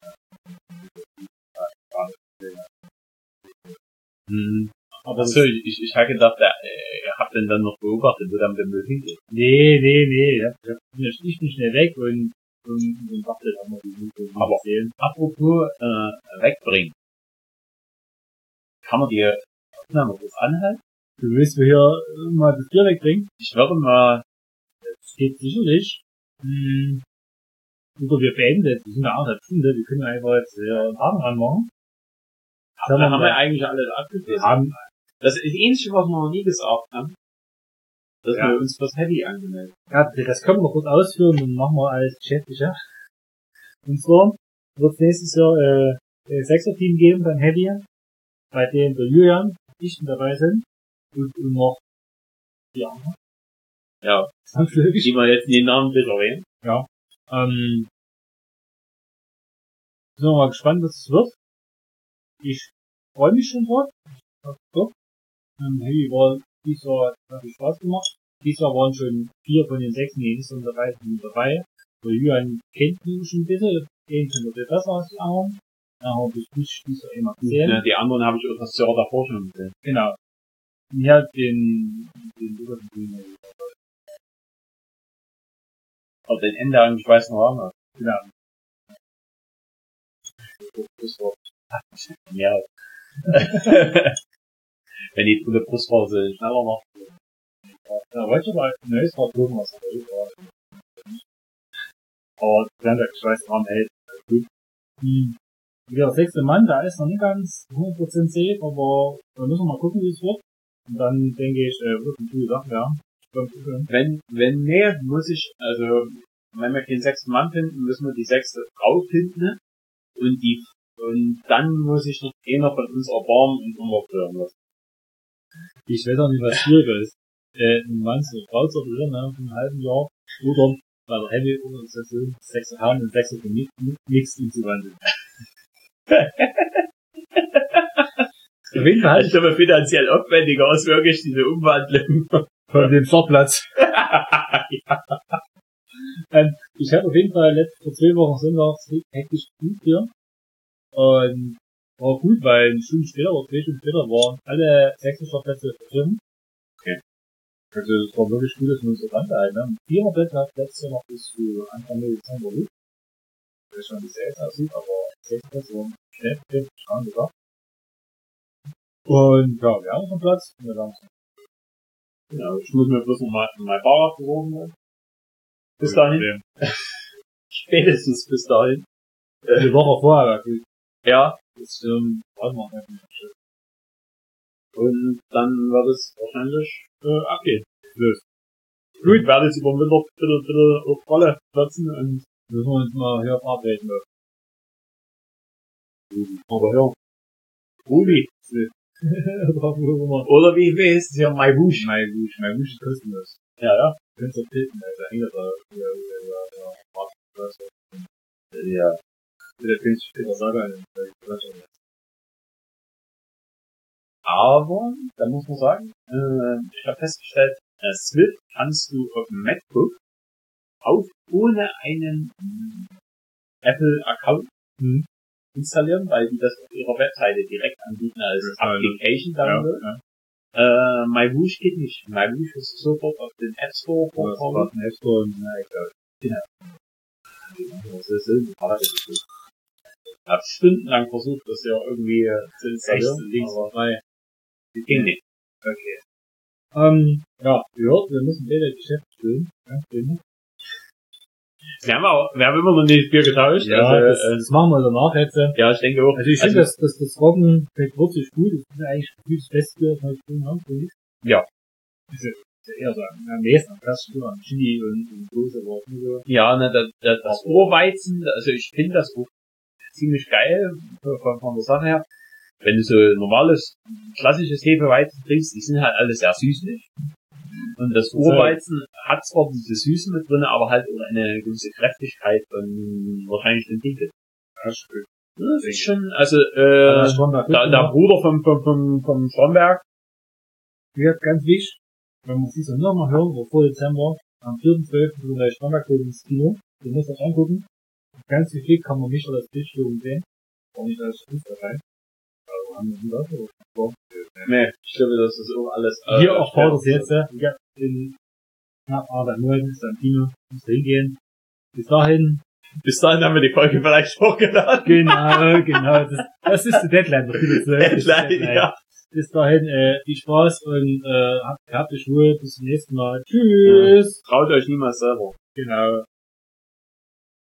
Hm. Aber so, ich, ich, ich habe gedacht, äh, ihr habt den dann noch beobachtet, wo der mit dem Müll hingeht. Nee, nee, nee, ich hab, ich bin nicht schnell weg und, und, und dachte, da haben wir die Müll Aber sehen. Apropos, äh, wegbringen. Kann man die Aufnahme kurz anhalten? Du willst mir hier mal das Bier wegbringen? Ich würde mal, Das geht sicherlich. Hm. Oder wir beenden jetzt, wir sind ja anderthalb Stunden, wir können einfach jetzt hier einen Haken ranmachen. da haben, haben wir eigentlich alles abgeschlossen. Wir haben, Das ist das Ähnliche, was wir noch nie gesagt haben. Dass Ja. wir uns fürs Heavy angemeldet ja, das können wir kurz ausführen und machen wir alles geschäftlicher. Und zwar wird es nächstes Jahr äh, ein Sechser-Team geben beim Heavy, bei dem der Julian, ich mit dabei sind und, und noch die anderen. Ja. Zwangsläufig. Die wir jetzt in den Namen bitte erwähnen. Ja. Ähm, sind wir mal gespannt, was es wird. Ich freue mich schon drauf. Doch. Ähm, Heavy war dieses Jahr, hat viel Spaß gemacht. Dieses Jahr waren schon vier von den sechs, die nicht so dabei sind, dabei. Der Julian kennt ihn schon ein bisschen, den kennt er viel besser als die anderen. Da habe ich nicht dieses Jahr immer gesehen. Ja, die anderen habe ich auch das Jahr davor schon gesehen. Genau. Und hier den, den Lukas und den, Aber den Ende eigentlich weiß noch anders. genau. Das war mehr. Wenn die dritte Brustphase schneller macht. Ja, wollte ich mal ein neues Wort gucken, was er war. Aber dann der Schweißrahmen hält. Gut. Hm. Der sechste Mann, der ist noch nicht ganz hundert Prozent safe, aber da müssen wir mal gucken, wie es wird. Und dann denke ich, äh, wird eine coole Sache werden. Wenn, wenn nee, muss ich, also, wenn wir den sechsten Mann finden, müssen wir die sechste Frau finden. Und die, und dann muss ich noch einer von uns erbarmen und umrühren lassen. Ich weiß auch nicht, was schwieriger ist. Äh, ein Mann zur Frau zu rühren, ne, für einen halben Jahr. Oder bei der Heavy-Organisation sechs Haaren und sechs für nichts umzuwandeln. Auf jeden Fall ist aber finanziell aufwendiger als wirklich diese Umwandlung. von dem Startplatz. Ja. ähm, ich habe auf jeden Fall letzte, vor zwei Wochen sonntags hektisch gut hier. Und war gut, weil eine Stunde später oder zwei Stunden später waren alle sechs Startplätze drin. Okay. Also es war wirklich gut, dass wir uns so rangehalten haben. Viererplätze hat letztes Jahr noch bis zu Anfang Dezember gut. Ich weiß schon, wie es jetzt aussieht, aber sechs Plätze waren schnell, schon gesagt. Und ja, wir haben unseren Platz. Und wir haben Ja, ich muss mir bloß noch mal mein Fahrrad berufen. Bis dahin. Spätestens bis dahin. Eine Woche vorher, natürlich. Ja. Das, ähm, warte mal, nicht. Und dann wird es wahrscheinlich, äh, abgehen. Los. Gut, werde jetzt über den Winter bitte, bitte auf Rolle platzen und müssen wir uns mal hier verabreden. aber ja. Ruby. Oder wie heißt es ja, My Wush. My Wush, My Wush ist kostenlos. Ja, ja. Du kannst doch tilten, also hängt da, ja, ja, ja, ja, Ja. der kannst du später sagen, weil ich Aber, da muss man sagen, äh, ich habe festgestellt, äh, Swift kannst du auf dem MacBook auch ohne einen Apple-Account Mhm. installieren, weil die das auf ihrer Webseite direkt anbieten als Application Download. Ja, ja. Äh, MyWoosh geht nicht. MyWoosh ist sofort auf den App Store vorkommen. App Store und na, egal. Genau. Das ist ein paar Ich habe stundenlang versucht, das ja irgendwie zu installieren, links aber frei. ging nicht. Okay. Ähm, ja, ja, wir müssen beide Geschäft führen. Ja, stimmt. Wir haben auch, wir haben immer noch nicht Bier getauscht. Ja, also, das, äh, das machen wir danach jetzt. ja, ich denke auch. Also ich finde, also, dass das, das Roggen schmeckt wirklich gut. Das ist eigentlich ein gutes Festbier, das wir schon haben, finde ich. Ja. Das ist ja eher so am nächsten am Flaschen, am Chili und, und Dose, aber nicht so. Ja, ne, das, das, das Urweizen, also ich finde das auch ziemlich geil von, von der Sache her. Wenn du so normales, klassisches Hefeweizen trinkst, die sind halt alle sehr süßlich. Und das Urweizen hat zwar diese Süße mit drin, aber halt auch eine gewisse Kräftigkeit von wahrscheinlich den Dinkel. Ja, schön. Das ist schon, also, äh, der, der Bruder vom, vom, vom, vom Stromberg. Wird ganz wichtig, wenn man sich so nochmal hören, wo vor Dezember, am vierten zwölften so bei Stromberg ins Kino, den muss ich angucken. Ganz wichtig kann man nicht oder das Bildschirm sehen. Auch nicht als Fußballfan. Also haben wir nie was, oder? Nee, ich glaube, das ist auch alles, äh, hier erfahrt es jetzt, ja, in knapp acht Monaten ist am Kino, muss hingehen. Bis dahin. Bis dahin haben wir die Folge vielleicht hochgeladen. Genau, genau, das, das ist die Deadline. Deadline, Deadline, ja. Bis dahin, äh, viel Spaß und, äh, habt, habt euch wohl, bis zum nächsten Mal. Tschüss! Ja. Traut euch niemals selber. Genau.